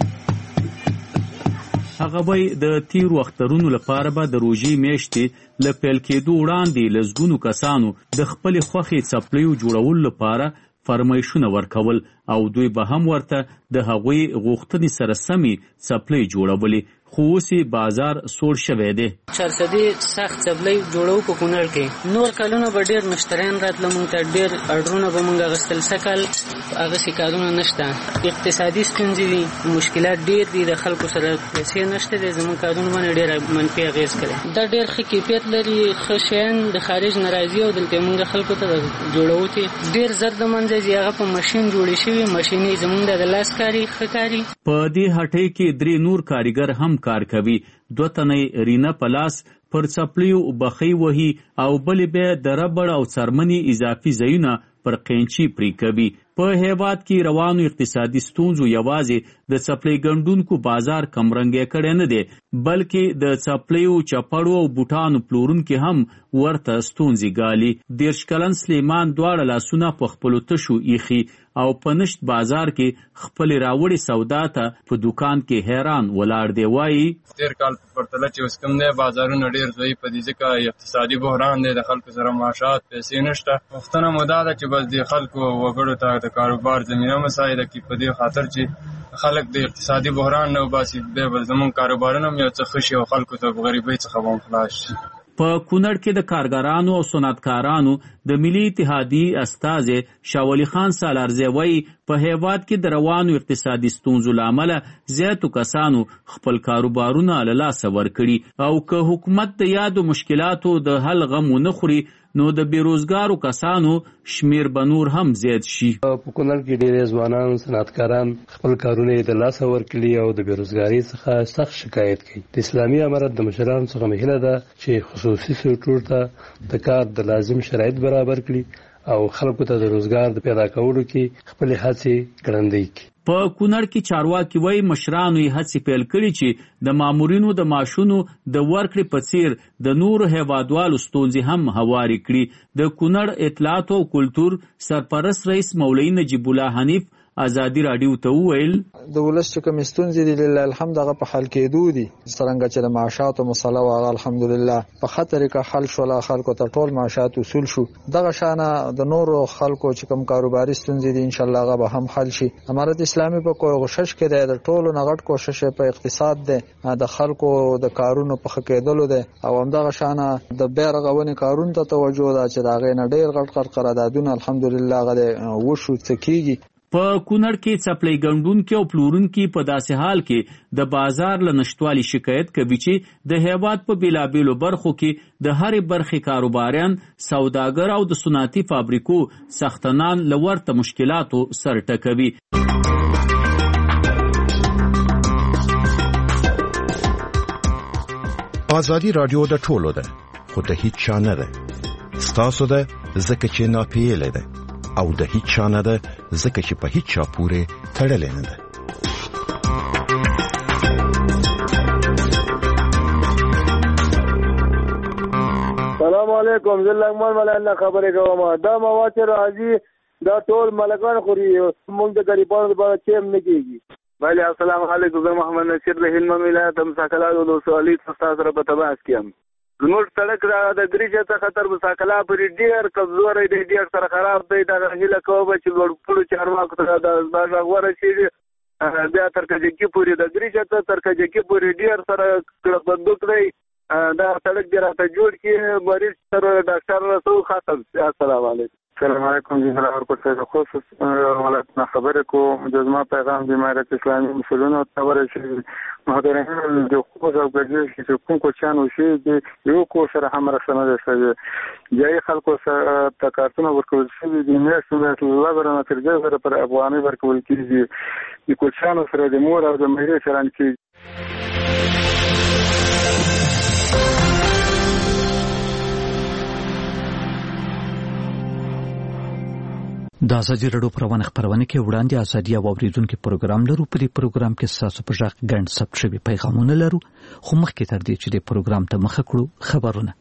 هغه وایي د تیرو اخترونو لپاره به د روژې میاشتې له پیل کېدو وړاندې لسګونو کسانو د خپلې خوښې څپلیو جوړولو لپاره فرمایشونه ورکول او دوی به هم ورته د هغوی غوښتنې سره سمې څپلۍ جوړولې، خو اوس بازار سوړ شوی دی. چارسدي سخت څپلۍ جوړو په کونړ کې نور کلونه به ډېر مشتریان راتله، موږ ته ډېر اډرونه به موږ اخیستل. سږکال هغسې کارونه نشته، اقتصادي ستونزې دي، مشکلات ډېر دي، د خلکو سره پیسې نشته دی، زموږ کارونه باندې ډېر منفي اغېز کوي. دا ډېر ښه کیفیت لري، ښه شیان د خارج نه راځي او دلته موږ خلکو ته جوړوو چې ډېر زر د منځه ځي. هغه په ماشین جوړې شوي، ماشینې زموږ د لاس کاري ښه کاري. په دې هټۍ کې درې نور کاریګر هم کار کوي. دوه تنې رینا پلاس پر څپلیو بخۍ وهي او بلې بیا د ربړ او څرمنې اضافي ځایونه پر قینچي پرې کوي. په هیواد کې روانو اقتصادي ستونزو یوازې د څپلۍ ګنډونکو بازار کمرنګی کړی نه دی، بلکې د څپلیو چپړو او بوټانو پلورونکي هم ورته ستونزې ګالي. دېرش کلن سلیمان دواړه لاسونه په خپلو تشو ایښي او په نشت بازار کې خپلې راوړې سودا ته په دوکان کې حیران ولاړ دی. وایي تېر کال په پرتله چې اوس کوم دی بازارونه ډېر ضعیف دي، ځکه اقتصادي بحران دی، د خلکو سره معاشات پیسې نشته. پوښتنه مو دا ده چې بس د خلکو وګړو ته د کاروبار زمینه مساعده کړي، په دې خاطر چې خلک د اقتصادي بحران نه وباسي، بیا به زموږ کاروبارونه هم یو څه ښه شي او خلکو ته په غریبۍ څخه به هم خلاص شي. په کونړ کې د کارګرانو او صنعتکارانو د ملي اتحادیې استازی شاولي خان سالارزی وایي په هیواد کې د روانو اقتصادي ستونزو له امله زیاتو کسانو خپل کاروبارونه له لاسه ورکړي او که حکومت د یادو مشکلاتو د حل غم ونه خوري نو د بیروزګارو کسانو شمیر به نور هم زیات شي. په کونړ کې ډېر ځوانان صنعتکاران خپل کارونه یې د لاسه ورکړي او د بیروزګارۍ څخه سخت شکایت کوي. د اسلامي امارت د مشرانو څخه مهیله ده چې خصوصي سکتور ته د کار د لازم شرایط برابر کړي او خلکو ته د روزګار د پیدا کولو کې خپلې هڅې ګړندۍ کړي. په کونړ کې چارواکي وایي مشرانو یې هڅې پیل کړي چې د مامورینو د معاشونو د ورکړې په څیر د نورو هیوادوالو ستونزې هم هوارې کړي. د کونړ اطلاعات او کلتور سرپرست رئیس مولوي نجیب الله حنیف ازادي راډیو ته وویل د ولس چې کوم ستونزې دي لله الحمد هغه په حل کېدو دي، څرنګه چې د معاشاتو مسله وه الحمدلله په ښه طریقه حل شوله، خلکو ته ټول معاشات وصول شو. دغه شانه د نورو خلکو چې کوم کاروباري ستونزې دي انشاءالله هغه به هم حل شي. امارت اسلامي په کوشش کې دی، د ټولو نه غټ کوشش په اقتصاد دی، د خلکو د کارونو په ښه کېدلو دی او همدغه شانه د بیا رغونې کارونو ته توجه ده چې د هغې نه ډېر غټ غټ قراردادونه الحمدلله هغه وشو څه کېږي. په کونړ کې څپلۍ ګنډونکي او پلورونکي په داسې حال کې د بازار له نشتوالي شکایت کوي چې د هیواد په بیلابیلو برخو کې د هرې برخې کاروباریان، سوداګر او د صنعتي فابریکو څښتنان له ورته مشکلاتو سر ټکوي. ازادي راډیو د ټولو ده، خو د هیڅ چا نه ده. ستاسو ده ځکه چې ناپیېلې ده او د هیڅ چا نه ده ځکه چې په هیڅ چا پورې تړلې نه ده. سلام علیکم، زه لغمان ملنه خبرې کوم. دا مواد چې راځي دا ټول ملکان خوري، موږ د غریبانو لپاره چیم نه کېږي. بله السلام علیکم، زه محمد نصیر د هلمند ولایت مساکلات ولسوالۍ څخه تاسو سره په تماس کې یم. زموږ سړک را د دریچې څخه تر مساکلا پورې ډېر کمزوری دی، ډېر سره خراب دی. دغه هیله کوم چې لوړپوړو چارواکو ته دا غږ ورسېږي، بیا تر کجکي پورې د دریچې ته تر کجکي پورې ډېر سره بندوق دی، دا سړک دې راته جوړ کړي مریض سره ډاکټر رسو خاطر. السلام علیکم. السلام علیکم جناب ورکوټ د خصوص ولایتنا خبره کوم د زما پیغام د امارت اسلامي مسلمانانو ته ورسېږي. محترمین د خصوص او ګډ چې کوم کو چانو شي د یو کو سره هم رسنه ده چې جای خلکو سره تکارتونه ورکول شي د میاشتو د الله برنامه تر دې سره پر افغاني ورکول کیږي د کوچانو سره د مور او د مېرې سره کیږي. د ازادي راډیو پروانه خبرونه کې وړاندې ازادي او اوریدونکو پروګرام لرو. په دې پروګرام کې تاسو په ځخ ګڼ ثبت شوی پیغامونه لرو، خو مخکې تر دې چې د پروګرام ته مخه کړو خبرونه.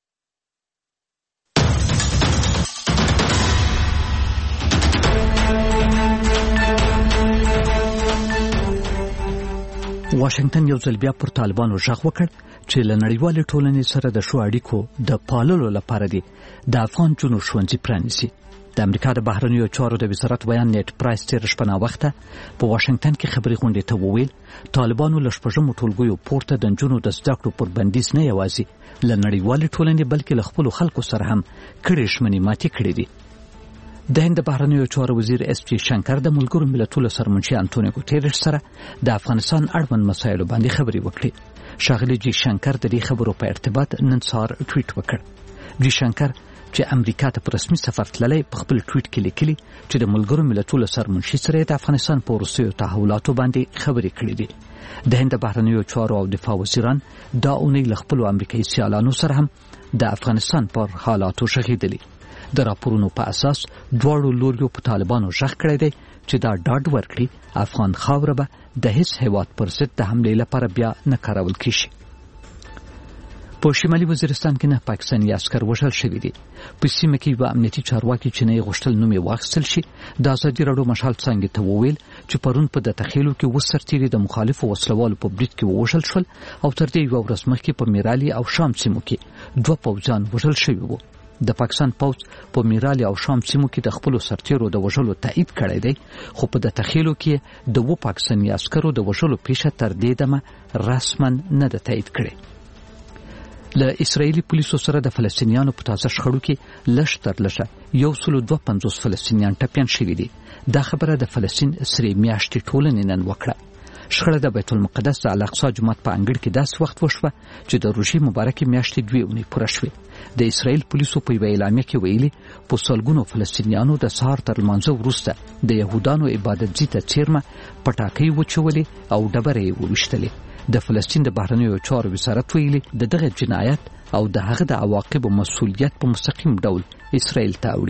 واشنگټن یو ځل بیا پر طالبانو ژغ وکړ چې له نړیوالې ټولنې سره د شو اړیکو د پاللو لپاره دي د افغان جنو ښوونځي پرانیسي. د امریکا د بهرنیو چارو د وزارت بیان نیټ پرایس تیر شپه نا وخته په واشنگټن کې خبري غونډې ته وویل طالبانو له شپږمو ټولګیو پورته د نجونو د زده کړو پر بندیز نه یوازې له نړیوالې ټولنې بلکې له خپلو خلکو سره هم کړې ژمنې ماتې کړې دي. د هند بهرنیو چارو وزیر اس جی شنکر د ملګرو ملتونو سرمنشي انټونیو ګوتيريش سره د افغانستان اړوند مسایلو باندې خبري وکړي. شاغلي جی شنکر د دې خبرو په ارتباط نن سهار ټویټ وکړ. جی شنکر چې امریکا ته په رسمي سفر تللی په خپل ټویټ کې لیکلي چې د ملګرو ملتونو سرمنشي سره د افغانستان په وروستیو تحولاتو باندې خبرې کړې دي. د هند بهرنیو چارو او دفاع وزیران دا اونۍ له خپلو امریکایي سیالانو سره هم د افغانستان پر حالاتو شغېدلي. د راپورونو په اساس دواړو لوریو په طالبانو ژغ کړی دی چې دا ډاډ ورکړي افغان خاوره به د هیڅ هیواد پر ضد د حملې لپاره بیا نه کارول کیږي. په شمالي وزیرستان کې نه پاکستاني عسكر وژل شوي دي. په سیمه کې یو امنیتي چارواکي چې نه غوښتل نوم یې واخیستل شي د ازادي راډیو مشال څنګه ته وویل چې پرون په د تخیلو کې وسرتيري د مخالفو وسلوالو په برید کې وژل شول او تر دې یو ورځ مخکې په میرالي او شام سیمو کې دوه پوځیان وژل شوي وو. د پاکستان پوځ په میرالي او شام سیمو کې د خپل سرتیرو د وژلو تایید کړی دی، خو په د تخیلو کې د و پاکستاني عسکرو د وژلو پیښه تر دې دمه رسما نه ده تایید کړې. له اسرایلی پولیسو سره د فلسطینیانو په تازه شخړو کې لږ تر لږه یو سل دوه پنځوس فلسطینیان ټپیان شوي دي. دا خبره د فلسطین سری میاشتې ټولنې نن وکړه. شخړه د بیت المقدس د الاقصی جومات په انګړ کې داسې وخت وشوه چې د روژې مبارکې میاشتې دوې اونۍ پوره شوې. د اسرایل پولیسو په یوه اعلامیه کې ویلي په سلګونو فلسطینیانو د سهار تر لمانځه وروسته د یهودانو عبادت ځای ته څیرمه پټاکۍ وچولې او ډبرې یې وویشتلې. د فلسطین د بهرنیو چارو وزارت ویلي د دغه جنایت او د هغه د عواقبو مسؤلیت په مستقیم ډول اسرائیل ته وړي.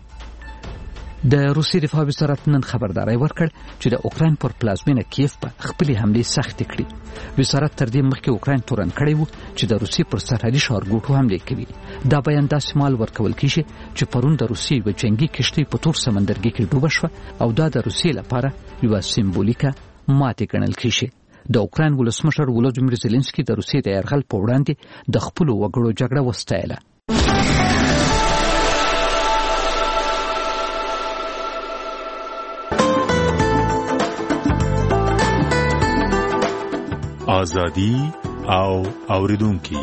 د روسي دفاع وزارت نن خبرداري ورکړ چې د اوکراین پر پلازمینه کیف په خپلې حملې سختې کړې. وزارت تر دې مخکې اوکراین تورن کړی وو چې د روسي پر سرحدي ښارګوټو حملې کوي. دا بیان داسې مال ورکول کیږي چې پرون د روسي یوه جنگي کشتۍ په تور سمندرګي کې ډوبه شوه او دا د روسي لپاره یوه سمبولیکه ماتې ګڼل کیږي. د اوکراین ولسمشر ولودیمیر زيلنسکي د روسیې د یرغل په وړاندې د خپل وګړو جګړه وستایله. ازادي او اوریدونکو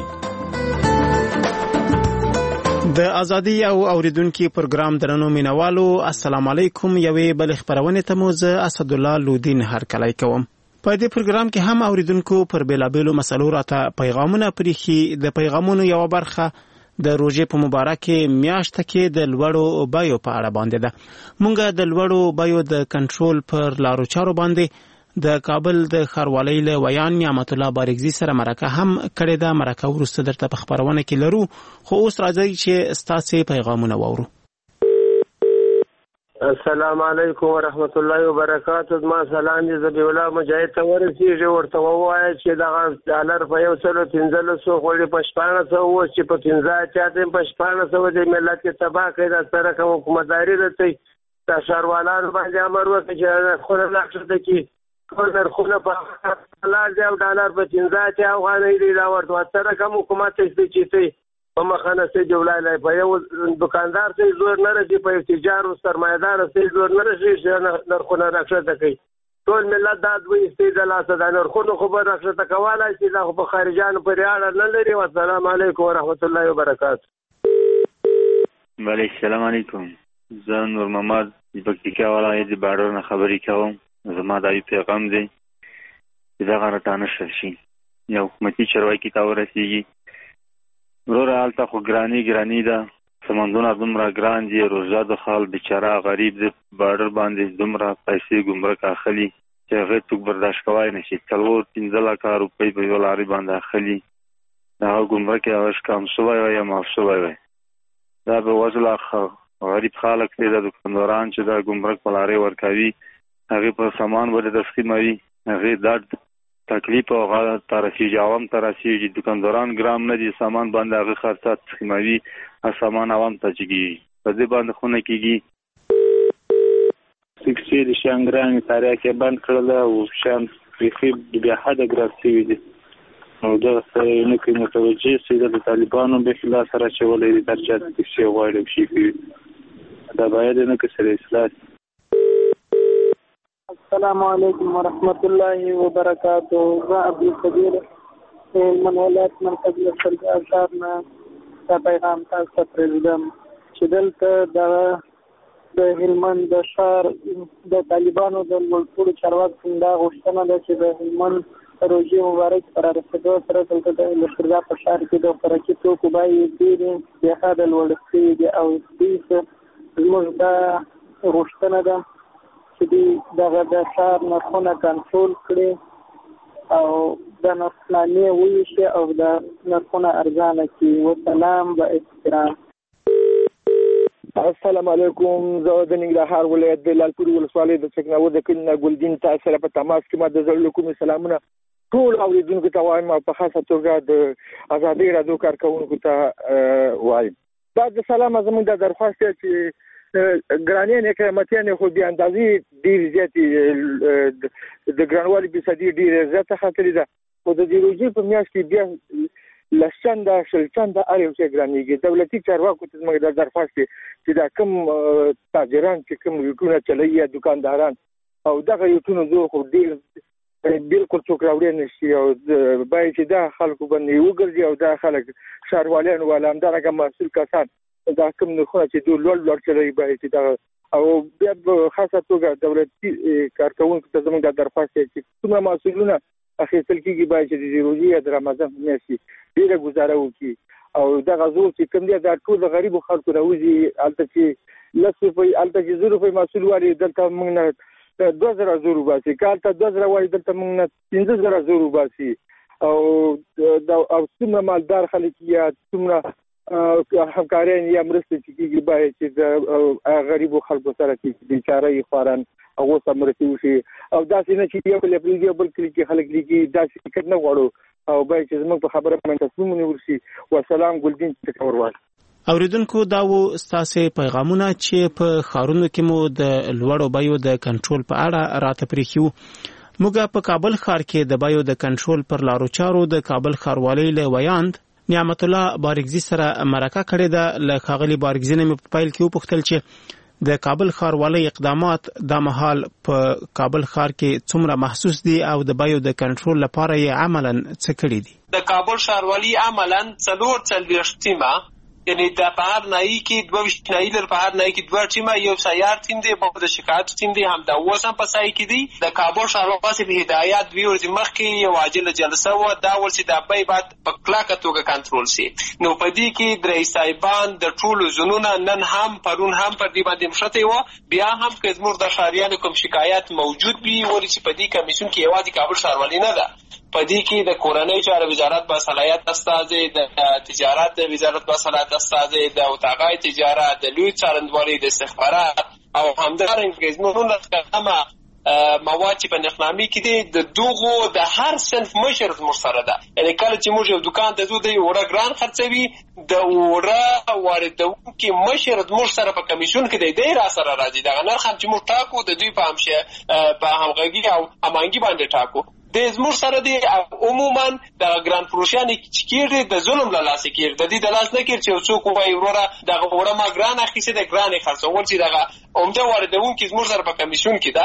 د ازادي او اوریدونکو پروګرام درنو مینوالو السلام علیکم. یوې بل خبرونه ته موز اسد الله لودین هر کله کوم. په دې پروګرام کې هم اوریدونکو پر بیلابېلو مسلو راته پیغامونه پریخي. د پیغامونو یو برخه د روزې په مبارکه میاشت کې د لوړو بایو په اړه باندې ده. مونږ د لوړو بایو د کنټرول پر لارو چارو باندې د کابل د ښاروالۍ له ویان نعمت الله بارکزي سره مرکه هم کړې ده. مرکه وروسته درته په خبرونه کې لرو، خو اوس راځي چې ستاسو پیغامونه واورو. السلام علیکم ورحمت الله وبرکاتہ. ما سلام دې زبی الله مجاهد ته ورسیږي، ورته ووایي چې دا ډالر په یو سل پنځلس سو خوري په شپږ سو او چې په پنځه چاته په شپږ سو د ملت تباہ کړي. دا سره کوم حکومتداري راځي د شهروالانو باندې امر وکړي چې خو نه لښته کې کولر خو نه په ډالر دی او ډالر په پنځه چا افغانۍ دی. دا ورته سره کوم حکومت چې په مخانه سي جوړای په یو دکاندار سي زور نه رسي، په تجارت او سرمایدار سي زور نه رسي چې نرخونه راکړه کوي. ټول ملت دا دوی استیزه لاسه د نرخونو خو به رخصته کولی شي دا خو په خارجیانو پورې اړه نه لري. والسلام علیکم ورحمت الله وبرکاته. بله السلام علیکم. زه نور محمد د پکتیکا ولایت د باډر نه خبرې کوم. زما دا یو پیغام دی چې دغه راته نشر شي یا حکومتي چارواکي ته ورسېږي. وروره هلته خو ګراني ګراني ده، سمندونه دومره ګران دي، روژه د خال بیچاره غریب د باډر باندې دومره پیسې ګمرک اخلي چې هغې څوک برداشت کولی نه شي. څلور پنځه لکه روپۍ په یو لارې باندې اخلي. د هغه ګمرک یې هغه کم شوی وی یا معاف شوی وی. دا به وزله غریب خلک دی د دوکانداران چې دا ګمرک په لارې ورکوي هغې په سامان ورته تسخیموي، هغې درد تکلیف او هغه ته رسېږي، عوام ته رسېږي. دوکانداران ګرام نه دي، سامان باندې هغه خرڅه تسخیموي، هغه سامان عوام ته چېږي، په دې باندې خونه کېږي. ټکسي د شیانګران تاریخ یې بند کړله او شیان بیخي بې حده ګران شوي دي. نو دغه څه نه کوي متوجه سي د طالبانو بیخي لاس سره اچولی دي تر چا ټکسي غواړي او شي کوي. دا باید نه که سره اصلاح. السلام علیکم ورحمت الله وبرکاته. زه عبدالقدیر من ولایت مرکز لښکرګاه ښار نه دا پیغام تاسو ته پرېږدم چې دلته دغه د هلمند د ښار د طالبانو د لوړپوړو چارواکو دا غوښتنه ده چې د هلمند روژې مبارک پر رسېدو سره دلته د لښکرګاه په ښار کې د خوراکي توکو بیې ډېرې بې حده لوړې شوي دي او دوی زموږ دا غوښتنه ده چې دوی دغه د ښار نرخونه کنټرول کړي او د نرخنامې وویشي او د نرخونه ارزانه کړي. وسلام و احترام. السلام علیکم. زه د ننګرهار ولایت د لالپورې ولسوالۍ د چکناور د کلي نه ګلدین تاسو سره په تماس کې ما د زړه له کومې سلامونه ټول اورېدونکو ته وایم او په خاصه توګه د ازادۍ راډیو کارکوونکو ته وایم. دا د سلام زموږ د درخواست دی چې ګرانیانې قیمتیانې خو بې اندازې ډېرې زیاتې د ګرانوالي فیصدي ډېره زیاته ختلې ده، خو د دې روژې په میاشت کې بیا لس چنده شل چنده هر یو شی ګرانېږي. دولتي چارواکو ته زموږ دا درخواست دی چې دا کوم تاجران چې کوم یوټونه چلوي یا دوکانداران او دغه یوټونو زه خو ډېر بالکل څوک راوړی نه شي او باید چې دا خلکو باندې وګرځي او دا خلک ښاروالان والا همدارنګه مسؤل کسان دا کوم نرخونه چې دوی لوړ لوړ چلوي باید چې دا او بیا په خاصه توګه دولتي کارکوونکو ته زموږ دا درخواست دی چې څومره مسؤلونه اخیستل کېږي باید چې د روژې یا د رمضان په میاشت کې ډېره ګزاره وکړي او دغه زور چې کوم دی دا ټول د غریبو خلکو راوځي. هلته چې لس روپۍ هلته چې زر روپۍ مسؤل وایي دلته موږ نه دوه زره زر وباسي، که هلته دوه زره وایي دلته موږ نه پنځه زره زر وباسي او او څومره مالدار خلک یا څومره همکاریان یا مرستې چې کېږي باید چې د غریبو خلکو سره چې بیچاره یې خواران هغو سره مرستې وشي او داسې نه چې یو بل پرېږدي او بل کلي کې خلک لیکي داسې ټکټ نه غواړو او باید چې زموږ په خبره باندې تصمیم ونیول شي. وسلام. ګلدین ټکور وایي. اوریدونکو دا و ستاسو پیغامونه چې په ښارونو کې مو د لوړو بیو د کنټرول په اړه راته پرېښیو. موږ په کابل ښار کې د بیو د کنټرول پر لارو چارو د کابل ښاروالۍ له ویاند نعمت الله بارګزي سره مرکه کړې ده. له ښاغلي بارګزي نه مې په پیل کې وپوښتل چې د کابل ښاروالۍ اقدامات د مهال په کابل ښار کې څومره محسوس دي او د بیو د کنټرول لپاره یې عملاً څه کړي دي. د کابل ښاروالۍ عملاً څلور څلوېښت ټیمه یعنی د پهر نایی کې دوه ویشت نایی در پهر نایی کې دوه ټیمه یو سیار ټیم دی په د شکایت ټیم دی هم دا اوس هم په سای کې دی. د کابل ښاروالۍ په هدایت دوی ورځې مخکې یو عاجله جلسه و دا ول چې د بیې بعد په کلاکه توګه کنټرول شي. نو په دې کې درې صاحبان د ټولو زونونه نن هم پرون هم پر دې باندې مشته و بیا هم که زموږ د ښاریانو کوم شکایت موجود وي ولې چې په دې کمیسیون کې یوازې کابل ښاروالۍ نه ده، په دې کې د کورنۍ چارو وزارت باصلاحیت استازی، د تجارت وزارت باصلاحیت استازی، د اتاقای تجارت، د لوی څارندوالۍ، د استخبارات او همدارنګه زموږ نقطه مواد چې په نقنامې کې دي د دغو د هر صنف مشر زموږ سره ده. یعنې کله چې موږ یو دکان ته ځو دی وړه ګران خرڅوي د وړه واردونکي مشر زموږ سره په کمیسیون کې دی دی را سره راځي. دغه نرخ هم چې موږ ټاکو د دوی په همشه په همغږي او هماهنګي باندې ټاکو د زموږ سره دی. عموما د ګران فروشیان چې کېږي د ظلم له لاسه کېږي د دې د لاس نه کېږي چې څوک وایي وروره دغه وړه ما ګران اخیستې ده ګرانې خرڅول چې دغه عمده واردونکي زموږ سره په کمیسیون کې ده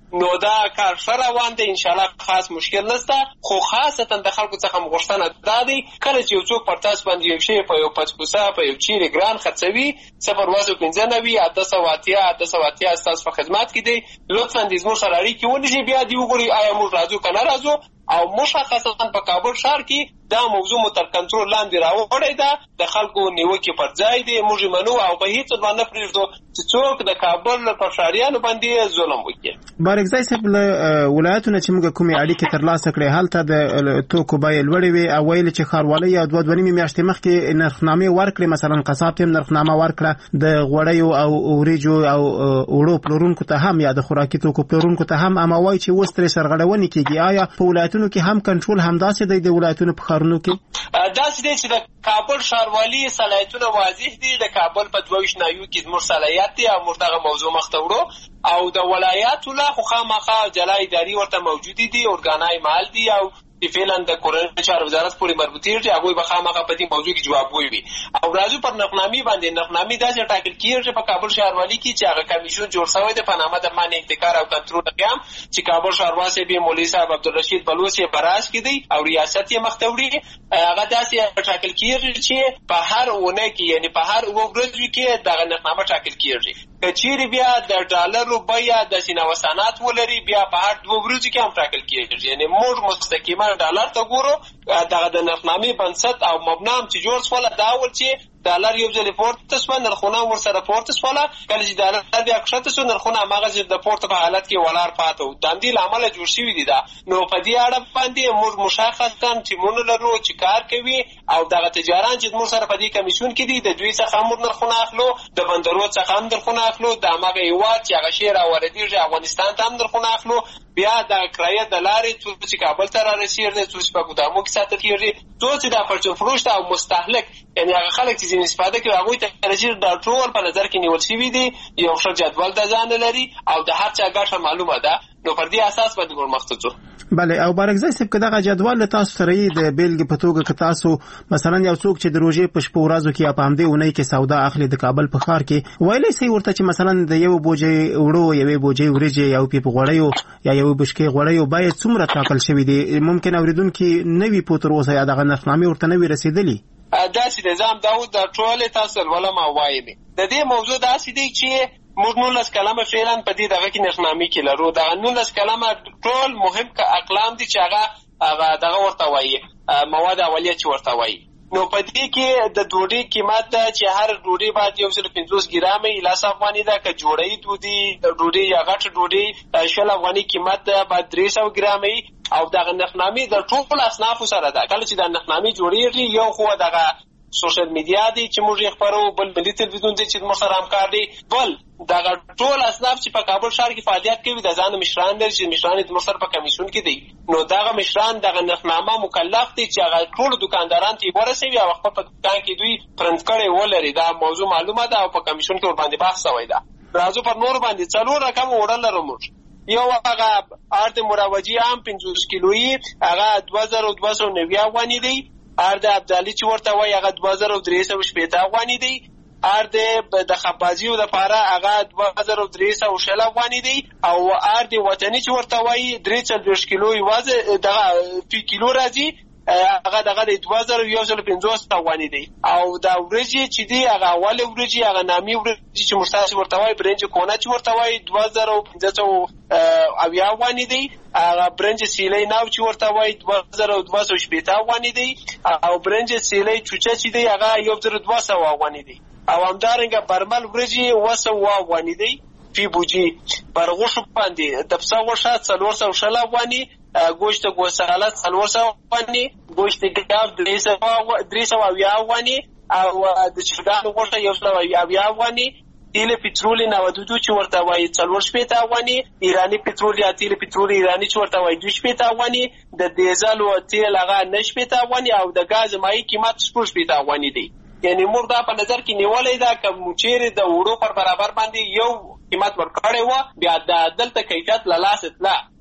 نو دا کار ښه روان دی، انشاءالله خاص مشکل نشته. خو خاصتا د خلکو څخه غوښتنه دا دی کله چې یو څوک پر تاسو باندې یو شی په یو پچپوسه په یو چیرې ګران خرڅوي صفر اوه پنځه نوي اته سوه اتیا اته سوه اتیا ستاسو په خدمت کې دی. لطفا دې زموږ سره اړیکې ونیسئ، بیا دې وګورئ آیا موږ راځو که نه راځو. او مشخصا په کابل ښار کې دا موضوع مو تر کنټرول لاندې راوړې ده، د خلکو نیوکې پر ځای دی، موږ یې منو او په هېڅ ډول نه پرېږدو چې څوک د کابل پر ښاریانو باندې ظلم وکړي. بارکزی صاحب، له ولایتو نه چې موږ کومې اړیکې ترلاسه کړې هلته د توکو بیې لوړې وې او ویل چې ښاروالۍ یو دوه دوه نیمې میاشتې مخکې نرخنامې ورکړې، مثلا قصاب ته هم نرخنامه ورکړه د غوړیو او وریجو او اوړو پلورونکو ته هم یا د خوراکي توکو پلورونکو ته هم، اما وایي چې اوس ترې سرغړونې کېږي. آیا په ولایتونو کې هم کنټرول همداسې دی د ولایتونو په ښارونو کې؟ داسې دی چې د کابل ښاروالي صلاحیتونه واضح دي. د کابل په دوه ویشت نایو کې زموږ صلاحیت دی او موږ دغه موضوع مخته وړو، او د ولایاتو لا خو خامخا جلا اداري ورته موجودې دي، ارګانای مال دي او فعلا د کورنۍ چارو وزارت پورې مربوطېږي، هغوی به خامخا په دې موضوع کې جواب ووایي. او راځو پر نرخنامې باندې. نرخنامې داسې ټاکل کېږي په کابل ښاروالي کې چې هغه کمیسیون جوړ شوی دی په نامه د منع احتکار او کنټرول قیام، چې کابل ښاروال صاحب یې مولوي صاحب عبدالرشید بلوچ یې په راس کې دی او ریاست یې مخته وړي. هغه داسې ټاکل کېږي چې په هر اونۍ کې یعنې په هر اووه ورځو کې دغه نرخنامه ټاکل کېږي. که چیرې بیا د ډالرو بیه داسې نوسانات ولري بیا په هر دوه ورځو کې هم ټاکل کېږي. یعنې موږ مستقیما ډالر ته ګورو. دغه د نرخنامې بنسټ او مبنا هم چې جوړ شوله دا ول چې ډالر یو ځلې پورته شوه، نرخونه ورسره پورته شوله. کله چې ډالر بیا کښته شو نرخونه هماغسې د پورته په حالت کې ولاړ پاته وو. د همدې له امله جوړ شوي دي دا. نو په دې اړه باندې موږ مشخصا ټیمونه لرو چې کار کوي او دغه تجاران چې موږ سره په دې کمیسیون کې دي د دوی څخه موږ نرخونه اخلو، د بندرو څخه هم نرخونه اخلو، د هماغه هېواد چې هغه شی راواردېږي افغانستان ته هم نرخونه اخلو. بیا د کرایه د لارې څو چې کابل ته رارسېږي، څو چې په ګودامو کې ساتل کېږي، څو چې دا پرچون فروش او مستهلک یعنې هغه خلک چې ځینې استفاده کوي هغوی ته رسېږي، دا ټول په نظر کې نیول شوي دي. یو ښه جدول د ځان لري او د هر چا ګټه معلومه ده. نو پر دې اساس باندې موږ مخته ځو. بله، او بارکزی صاحب که دغه جدول تاسو سره یې د بیلګې په توګه که تاسو مثلا یو څوک چې د روژې په شپو ورځو کې یا په همدې اونۍ کې سودا اخلي د کابل په ښار کې، ویلی سئ ورته چې مثلا د یو بوجۍ اوړو، یوې بوجۍ وریجې، یو پیپ غوړیو یا یوې بشکې غوړیو باید څومره ټاکل شوي دي؟ ممکن اورېدونکي نه وي پوه تر اوسه یا دغه نرخنامې ورته نه وي رسېدلي. داسې نظام داود د ټولې تاسو لولم او وایم. د دې موضوع داسې دی چې موږ نولس کلمه فعلا په دې دغه کې نرخنامې کې لرو. دغه نولس کلمه ټول مهم اقلام دي چې هغه هغه دغه ورته وایي مواد اولیه چې ورته وایي. نو په دې کې د ډوډۍ قیمت ده چې هر ډوډۍ باید یو سل پنځوس ګرامه لس افغاني ده. که جوړی ډوډۍ ډوډۍ یا غټه ډوډۍ شل افغاني قیمت ده باید درې سوه ګرامه. او دغه نرخنامې د ټولو اصنافو سره ده. کله چې د نرخنامې جوړېږي یو خو دغه سوشل میډیا دی چې موږ یې خپرو، بل ملي تلویزیون دی چې موږ سره همکار دی، بل دغه ټول اصناف چې په کابل ښار کې فعالیت کوي د ځان مشران لري چې مشران یې موږ سره په کمیسیون کې دی. نو دغه مشران دغه نرخنامه مکلف دي چې هغه ټولو دکانداران ته یې ورسوي او خپل په دکان کې دوی پرنټ کړی ولري. دا موضوع معلومه ده او په کمیسیون کې ورباندې بحث شوی ده. راځو پر نور باندې څلور رقم اوړه لرو موږ. یو هغه ارد مروجي عام پنځوس کیلویي هغه دوه زره دوه سوه نوي افغاني دی. ارد ابدالي چې ورته وایي هغه دوه زره درې سوه شپېته افغاني دی. ارد د خبازیو دپاره هغه دوه زره درې سوه شل افغاني دی. او ارد وطني چې ورته وایي درې څلوېښت کیلو یوازې دغه فی کیلو راځي، هغه دغه د دوه زره یو سل پنځوس افغاني دی. او دا وریجې چې دي هغه اولې وریجې هغه نامي وریجې چې موږ تاسې ورته وایي برنج کونه چې ورته وایي دوه زره پنځه سوه اویا افغاني دی. هغه برنج سیلی ناو چې ورته وایي دوه زره دوه سوه شپېته افغاني دی. او برنج سیلی چوچه چې دی هغه یو زره دوه سوه افغاني دی. او همدارنګه برمل وریجې اوه سوه افغاني دی فی بوجي. پر غوښو باندې د پسه غوښه څلور سوه شل افغاني، گوشت گوساله څلور سوه افغاني، گوشت ګاو درې سوه اویا افغاني، او د چرګانو غوښه یو سوه اویا افغاني. تیل پټرول نودودو چې ورته وایي څلور شپېته افغاني، ایراني پټرول یا تیل پټرول ایراني چې ورته وایي دوه شپېته افغاني، د ډیزل او تیل هغه نه شپېته افغاني، او د ګاز مایع قیمت شپږ شپېته افغاني دی. یعنې موږ دا په نظر کې نیولی ده که چیرې د وړو پر برابر باندې یو قیمت ورکړی وه بیا د دلته کیفیت له لاسه تله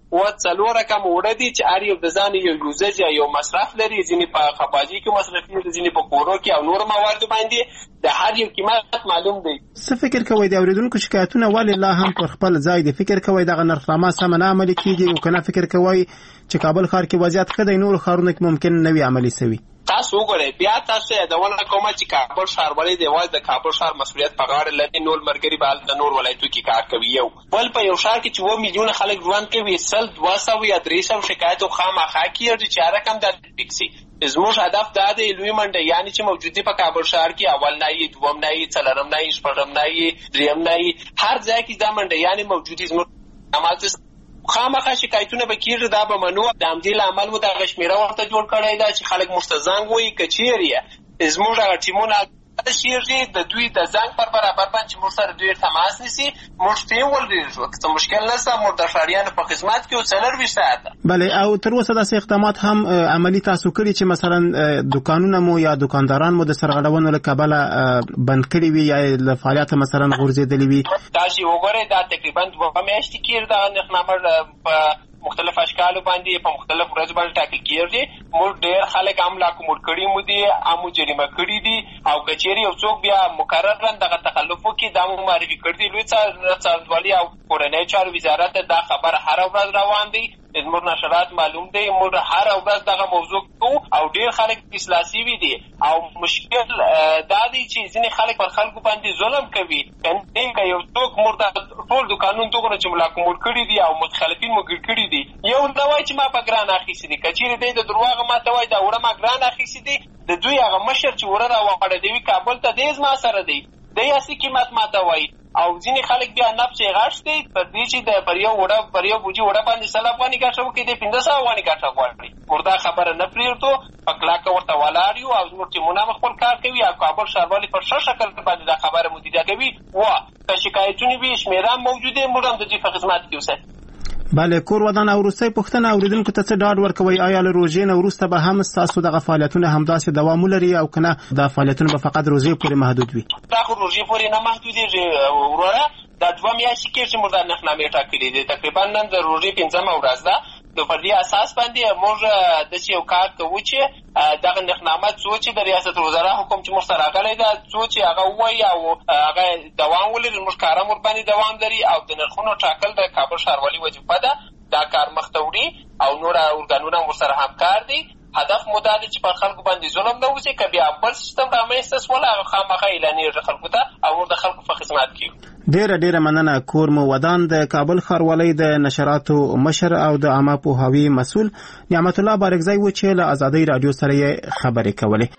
و څلور رقم وړه دي چې هر یو د ځان یو یوزج یا یو مصرف لري، ځینې په خپاجي کې مصرف کېږي، ځینې په کورو کې او نور موارد باندې د هر یو قیمت معلوم دی. څه فکر کوئ د اوریدونکو شکایتونه ولې لا هم پر خپل ځای دي؟ فکر کوئ دغه نرخنامه سمه نه عملي کېږي او کنه فکر کوئ چې کابل ښار کې وضعیت ښه دی، نور ښارونو کې ممکن نه وي عملي سوي؟ تاسو وګورئ، بیا تاسو یادونه کوم چې کابل ښاروالي د یوازې د کابل ښار مسؤلیت په غاړه لري، نور ملګري به د نور ولایتو کې کار کوي. یو بل په یو ښار کې چې اووه میلیونه خلک ژوند کوي، سل دوه سوه یا درې سوه شکایتو خامخا کېږي چې هر رقم د فیک سي. زموږ هدف دا دی لوی منډه یعنی چې موجودي په کابل ښار کې اول نه یې، دوم نه یې، څلورم نه یې، شپږم نه یې، درېیم نه یې، هر ځای کې دا منډه یعنی موجودي زموږ عمل خامخا شکایتونه به کېږي، دا به منو. د همدې له امل مو دغه شمېره ورته جوړ کړی ده چې خلک موږ ته زنګ ووایي که چیرې زموږ هغه ټیمونه شیږي د دوی د زنګ پر برابر باندې چې موږ سره دوی تماس نیسي، موږ ټیم ولرېږو، که څه مشکل نشته موږ د ښاریانو په خدمت کې یو څلرویشت ساعته. بلې او تر اوسه داسې اقدامات هم عملي تاسو کړي چې مثلا دوکانونه مو یا دوکانداران مو د سرغړونو له کبله بند کړي وي یا له فعالیته مثلا غورځېدلي وي؟ تاسو وګورئ دا تقریبا دوه میاشتې کېږي دغه نرخنامه په مختلف اشکالو باندې په مختلف ورځو باندې ټاکل کېږي. موږ ډېر خلک هم لا کومول کړي مو دي، هم جریمه کړي دي، او که چیرې یو څوک بیا مقررا دغه تخلف وکړي دا مو معرفي کړي دي. لوی څارنوالي او کورنۍ چارو وزارت دا خبره هره ورځ روان دی، زموږ نشرات معلوم دی، موږ هره ورځ دغه موضوع کوو او ډېر خلک اصلاح سوي دي. او مشکل دا دی چې ځینې خلک پر خلکو باندې ظلم کوي، که یو څوک موږ د ټول د قانون دغونه چې ملا کومول کړي دي او متخلفین مو ګډ کړي دي، یو نه وایي چې ما په ګران اخیستي دي، که چیرې دی د دروغه ما ته وایي دا وړه ما ګران اخیستي دي، د دوی هغه مشر چې وړه راوغړدوي کابل ته دی زما سره دی، دی اصلي قیمت ما ته وایي. او ځینې خلک بیا نفس یې غټ دی پر دې چې د پر یو وړه پر یو بوجي وړه باندې سل افغانۍ ګټه وکړي، دی پنځه سوه افغانۍ ګټه غواړي. موږ دا خبره نه پرېږدو، په کلکه ورته ولاړ یو او زموږ ټیمونه هم خپل کار کوي او کابل ښاروالي په ښه شکل باندې دا خبره مدیریت کوي. وا که شکایتونه وي شمېره هم موجوده، موږ هم د دوی په خدمت کې اوسو. بله، کور ودان او وروستۍ پوښتنه اوریدونکو ته څه ډاډ ورکوئ؟ آیا له روژې نه وروسته به هم ستاسو دغه فعالیتونه همداسې دوام ولري او که نه دا فعالیتونه به فقط روژې پورې محدود وي؟ دا خو روژې پورې نه محدودېږي وروره، دا دوه میاشتې کېږي چې موږ دا نرخنامې ټاکلي دي، تقریبا نن د روژې پنځمه ورځ ده. نو پر دې اساس باندې موږ داسې یو کار کوو چې دغه نرخنامه څو چې د ریاست الوزرا حکم چې موږ سره راغلی ده څو چې هغه ووایي او هغه دوام ولري، موږ کار هم ورباندې دوام لري او د نرخونو ټاکل د کابل ښاروالي وظیفه ده. دا کار مخته وړي او نور ارګانونه ورسره همکار دي. هدف مو دا دی چې پر خلکو باندې ظلم نه وشي، که بیا بل سیستم رامنځته شول هغه خامخا اعلانېږي خلکو ته او موږ د خلکو په خدمت کې یو. ډېره ډېره مننه. کور مو ودان د کابل ښاروالۍ د نشراتو مشر او د عامه پوهاوي مسؤل نعمت الله بارکزی و چې له ازادۍ راډیو سره یې خبرې کولې.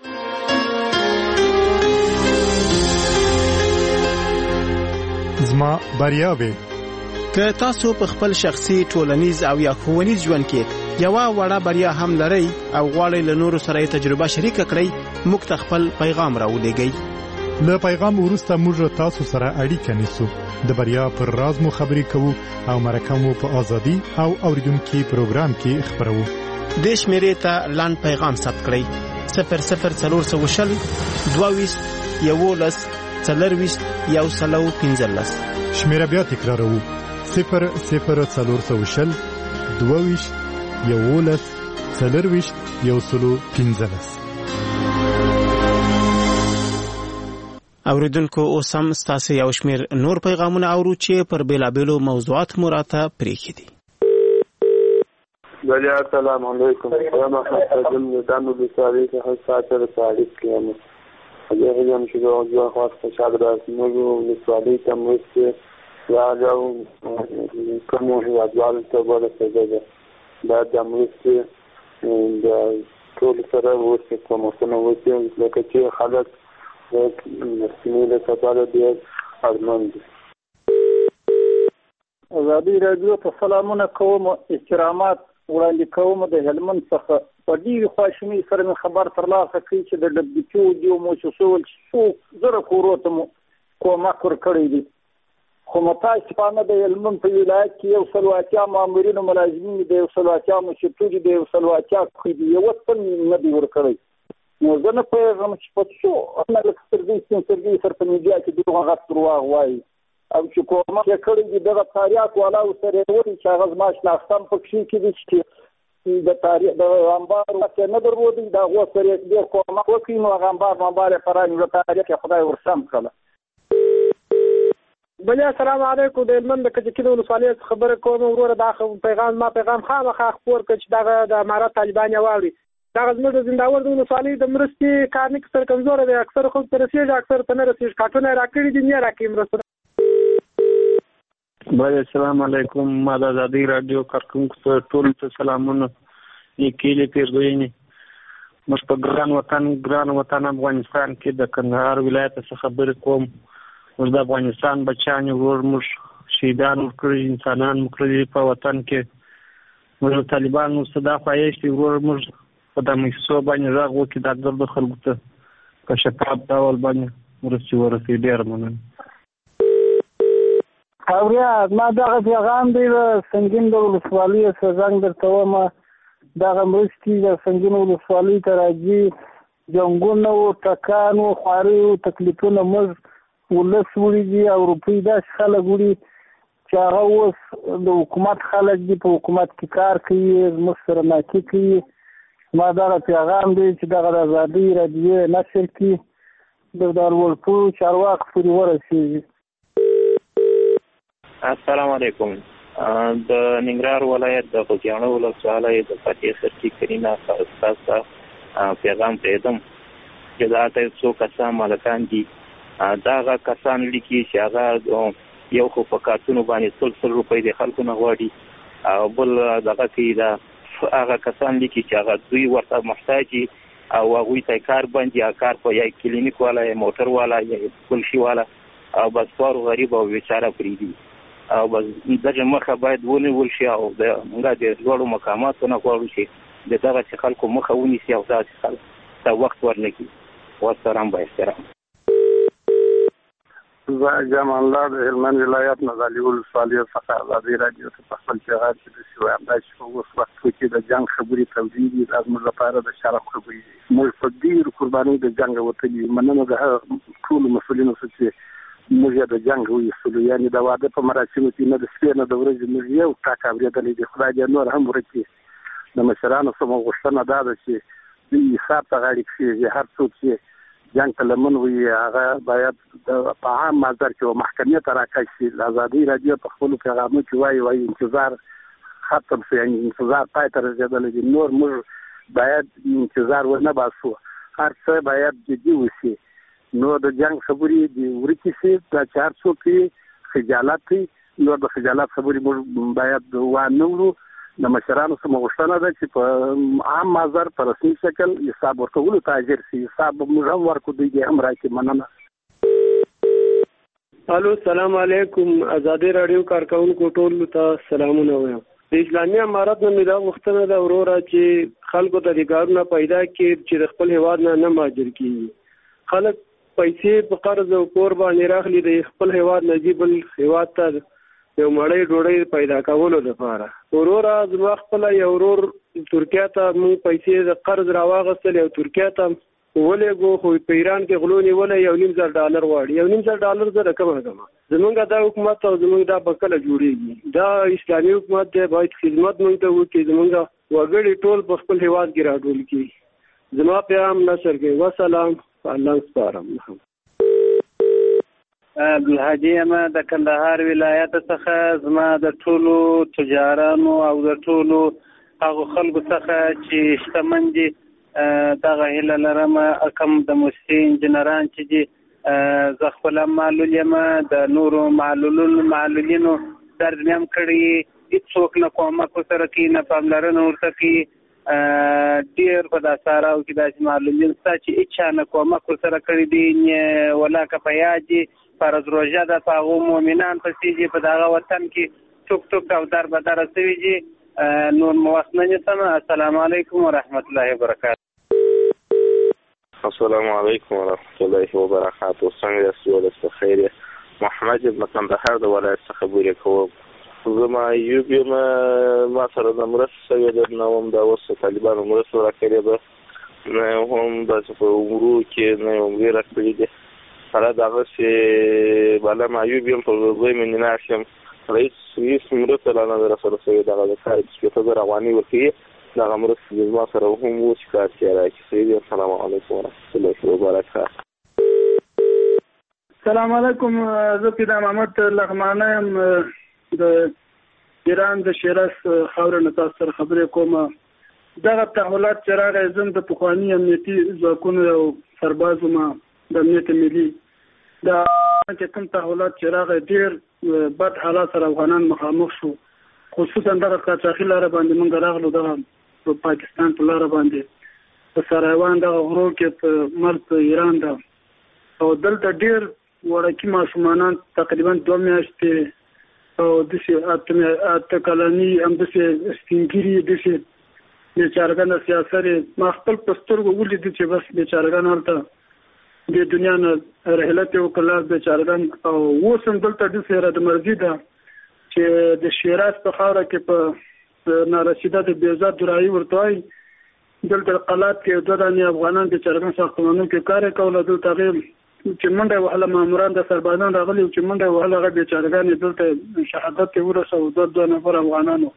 زما بریاوې که تاسو په خپل شخصي ټولنیز او یا ښوونیز ژوند کې یوه وړه بریا هم لرئ او غواړئ له نورو سره یې تجربه شریکه کړئ، موږ ته خپل پیغام راولېږئ. له پیغام وروسته موږ تاسو سره اړیکه نیسو، د بریا پر راز مو خبرې کوو او مرکه مو په ازادي او اوریدونکي پروګرام کې خپروو. دې شمېرې ته لنډ پیغام ثبت کړئ: صفر صفر څلور سوه شل دوه ویشت یولس څلرویشت یو سلو پنځلس. شمېره بیا تکراروو: صفر صفر څلور سوه شل دوه ویشت یولس څلرویشت یو سلو پنځلس. اوریدونکو اوس هم ستاسو یو شمېر نور پیغامونه اورو چې پر بېلابېلو موضوعاتو مو راته پرېښي دي. بله السلام علیکم. زه محمد ساجد نظام بساری څخه ساتل تعریف کوم. زه هم چې د اوځه خاص خوشاله راځم ولسوالۍ ته مرسته راځو کوم هیوادوال ته ورسېږي. دا د مرسته د ټول سره ورسې کومونه ورسې لکه چې خلک مسئله سپاره ډېر ارمان دي. ازادي راډیو ته سلامونه کوم، احترامات وړاندې کوم. د هلمند څخه په ډېرې خواشینۍ سره مې خبر ترلاسه کړی چې د ډبلیو ډي مؤسسو څو زره کورو ته مو کومک ورکړی دی، خو متاسفانه د هلمند په ولایت کې یو سل اتیا مامورینو ملازمین د یو سل اتیا مشرتوجي د یو سل اتیا کوي یو تن نه دی ورکړی. نو زه نه پوهېږم چې په څو نه لکه سترګۍ سپین سترګۍ سره په میډیا کې دغه غټ درواغ وایي. او چې کومه یې کړی دي دغه تاریخ والا سره وایي چې هغه زما شناختم پکې کې دي چې د تاریخ د انبار څخه نه درودي دا غو سره دې کومه وکړي نو هغه انبار انبار پرانه د تاریخ خدای ورسم کړه. بل السلام علیکم د علمند کې چې د ولسوالیت خبره کوم وروره دا پیغام ما پیغام خامخا خبر کړ چې دا د امارات طالبان یوالي دا زموږ د زنداور د ولسوالۍ د مرستې کارنیک سره کمزور دی اکثر خو تر رسیږي اکثر ته نه رسیږي کاټونه راکړي دي نه راکې مرسته. بل السلام علیکم ما د آزادۍ رادیو کارکونکو ته ټول ته سلامونه نیکیلې پیرزوینې موږ په ګران وطن ګران وطن افغانستان کې د کندهار ولایت څخه خبرې کوم. موږ د افغانستان بچیان ورور موږ شهیدان ورکړي انسانان مکړي په وطن کې موږ طالبانو صدا پایشتي ورور موږ په د مېسو باندې راغ وکړي د د خلکو ته په شفاف ډول باندې مرستې ورسې ډېر مننه. اوریا ما دغه پیغام دی سنگین د ولسوالۍ څخه زنګ درته وم دغه مرستې د سنگین ولسوالۍ ته راځي جنګونه او ټکان او خواري او تکلیفونه موږ ولس وړي دي او روپۍ داسې خلک وړي چې هغه اوس د حکومت خلک دي په حکومت کې کار کوي زموږ سره ناکي کوي. ما دغه پیغام دی چې دغه د ازادۍ رادیو نشر کړي د دارالپور چارواکو پورې ورسېږي. السلام علیکم. د ننګرهار ولایت د خوږیاڼو ولسوالۍ د فاتح سرچي کرینا تاسو پیغام پرېدم چې دا ته څو کسان مالکان دي دا کسان لیکي چې هغه یو خو په کارتونو باندې سل سل روپۍ د خلکو نه غواړي او بل دغه کې دا هغه کسان لیکي چې هغه دوی ورته محتاج او هغوی ته کار باندې کار په یا کلینیک والا یا موټر والا یا بل شي والا او بس فارغ غریب او بیچاره پرېږدي او بس دغه مخه باید ونیول شي او د موږ د لوړو مقاماتو نه غواړو چې د دغه خلکو مخه ونیسي او داسې خلک ته وخت ورنکړي. والسلام با احترام. زه جمال الله د هلمند ولایت نازلي ولسوالۍ څخه آزادۍ رادیو ته په خپل پیغام کې داسې وایم دا چې په اوس وخت کې د جنګ خبرې تودې دي دا زموږ لپاره د شرف خبرې دي. موږ په ډېرو قربانیو د جنګ وتلي مننه د ټولو مسؤلینو څخه چې موږ د جنګ ویستلو یعنې د واده په مراسمو کې نه د شپې نه د ورځې موږ یو ټاک اورېدلی دی. خدای دې نور هم ورکړي. د مشرانو څخه مو غوښتنه دا ده چې دوی حساب ته غاړې کښېږي هر څوک چې جنګ ته لمن وي هغه باید په عام محضر کې محکمې ته راکش شي. آزادۍ رادیو په خپلو پیغامونو کې وایي وایي انتظار ختم شو یعنې انتظار پای ته رسېدلی دی. نور موږ باید انتظار ونه باسو هر څه باید جدي وشي. نو د جنگ خبرې د ورکی سي دا چار څو کې خجالت دی نو د خجالت خبرې موږ باید وانهورو. د مشرانو سره غوښتنه ده چې په عام محضر په رسمي شکل حساب ورکولو ته اجر شي. حساب موږ هم ورکو دوی هم راکړي. مننه. الو السلام علیکم. آزادۍ رادیو کارکونکو ټول ته سلامونه وایم. د اسلامي امارت نه دا غوښتنه ده وروره چې خلکو ته د کارونه پیدا کړي چې د خپل هیواد نه نه مهاجر کیږي. خلک پیسې په قرض او کور باندې راخلي د خپل هیواد نه دی بل هیواد ته یو مړی ډوډۍ پیدا کولو لپاره. وروره زما خپل یو ورور ترکیه ته مونږ پیسې د قرض راواغستل او ترکیه ته ولېږو خو په ایران کې غلو نیولی یو نیم زر ډالر غواړي. یو نیم زر ډالر زه رقم کړم. زمونږ دا حکومت او زمونږ دا به کله جوړېږي. دا اسلامي حکومت دی باید خدمت مونږ ته وکړي زمونږ وګړي ټول په خپل هیواد کې راټول کړي. زما پیغام نشر کوي. وسلام. الله سپارم. عبدالحاجي یم د کندهار ولایت څخه. زما د ټولو تجارانو او د ټولو هغو خلکو څخه چې شتمن دي دغه هیله لرم کم د موسسې انجنیران چې دي زه خپله معلول یم د نورو معلولونو معلولینو درد مې هم کړی هېڅوک نه کومک ورسره کوي نه پاملرنه ورته کوي. ډېر په دا ساراو کې داسې معلولین شته چې هېچا نه کومک ورسره کړی دي ولاکه په یاد دي فرض روژه ده په هغو مؤمنان پسې دي په دغه وطن کې ټوک ټوک او در بدره شوي دي. نور مو وخت نه نیسم. السلام علیکم ورحمت الله وبرکاته. السلام علیکم ورحمت الله وبرکاته. څنګه یاست؟ ولې خیر یې؟ محمد ابن کندهار د ولایت څخه خبرې کوم. زما ایوب یم. ما سره د مرستې شوې ده نه هم دا اوس طالبانو مرسته راکړې ده نه هم داسې په عمرو کې نه یې عمرې راکړې دي سره دغه چې بالا معیوب یم په دوی مې نه شم رئیس رئیس مرسته لاندې را سره سوی دغه د کار چې په دغه رواني ورکی دغه مرسته د ما سره هم وو چې کار کوي راځي. السلام علیکم ورحمۃ اللہ وبرکاتہ. السلام علیکم. زه پیدا محمد لغمانه يم د ایران د شیراز خاور نه تاسو سره خبرې کوم. دغه تحولات چې راغی زم د پخوانی امنیتي ځواکونو یو سرباز ما د امنیت ملي دا چې کوم تحولات چې راغی ډېر بد حالات سره افغانان مخامخ شو، خصوصا دغه قاچاقي لاره باندې موږ راغلو دغه په پاکستان په لاره باندې په سرایوان دغه غرو کې په مرز ایران ده او دلته ډېر وړکي ماشومانان تقریبا دوه میاشتې او داسې اته کلني همداسې سپینګیري داسې بیچارګان سیاست ما خپل پسترګو ولیدل چې بس بیچارګان ورته د دنیا نه رحلت وکړه بیچارګان او اوس هم دلته د سیره د مرزي ده چې د شیراز په خاوره کې په نارسیده د بیزاد درایي ورته وایي دلته قلات کې دوه دانې افغانان بیچارګان ساختمانونو کې کار کوله دلته غیر چې منډه وهله ماموران د سربازان راغلي چې منډه وهله هغه بیچارګان دلته شهادت ته ورسو دوه دوه نفر افغانانو.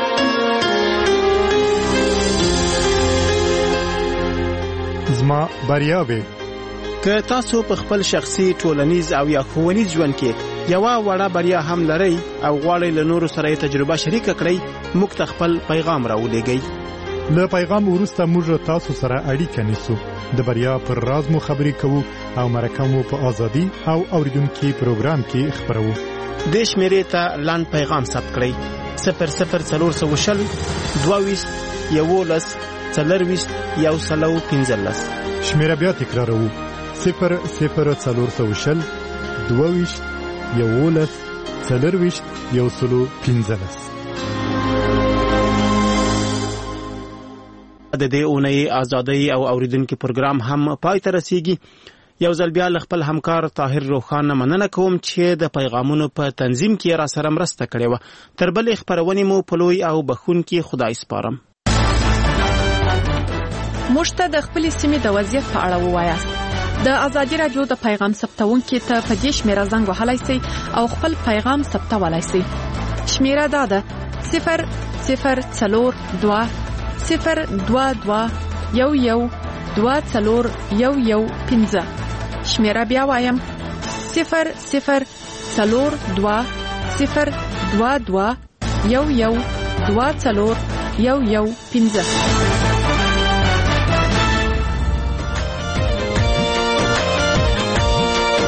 زما بریاوي که تاسو په خپل شخصي ټولنیز او یا ښوونیز ژوند کې یو وړه بریا هم لرئ او غواړئ له نورو سره تجربه شریک کړئ موږ ته خپل پیغام راولېږئ. له پیغام وروسته موږ تاسو سره اړیکه نیسو د بریا پر راز مو خبرې کوو او مرکه مو په ازادي او اوریدونکو پروګرام کې خبرو. د شمیرې ته لاند پیغام ثبت کړئ صفر صفر څلور سوه شل دوه ویشت یولس څلرویشت یو سلو پنځلس. شمیره بیا تکراروو صفر صفر څلور سوه شل دوه ویشت یولس څلرویشت یو سلو پنځلس. د دې اونۍ ازادۍ او اوریدونکو پروګرام هم پای ته رسیږي. یو ځل بیا خپل همکار طاهر روخان مننه کوم چې د پیغامونو په تنظیم کې را سره مرسته کړې و. تر بل خبرونه مو په لوی او بخونکي خدای سپارم. موږ ته د خپل سیمې د وضعیت په اړه ووایاست. د ازادي رادیو د پیغام ثبتونکو ته په دې شمیره زنګ وهلای شئ او خپل پیغام ثبتولای شئ. شمیره دا ده صفر صفر څلور دوه صفر دوه دوه یو یو دوه څلور یو یو پنځه. شمیره بیا وایم صفر صفر څلور دوه صفر دوه دوه یو یو دوه څلور یو یو پنځه.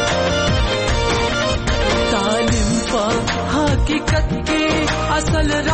حقیقت کے اصل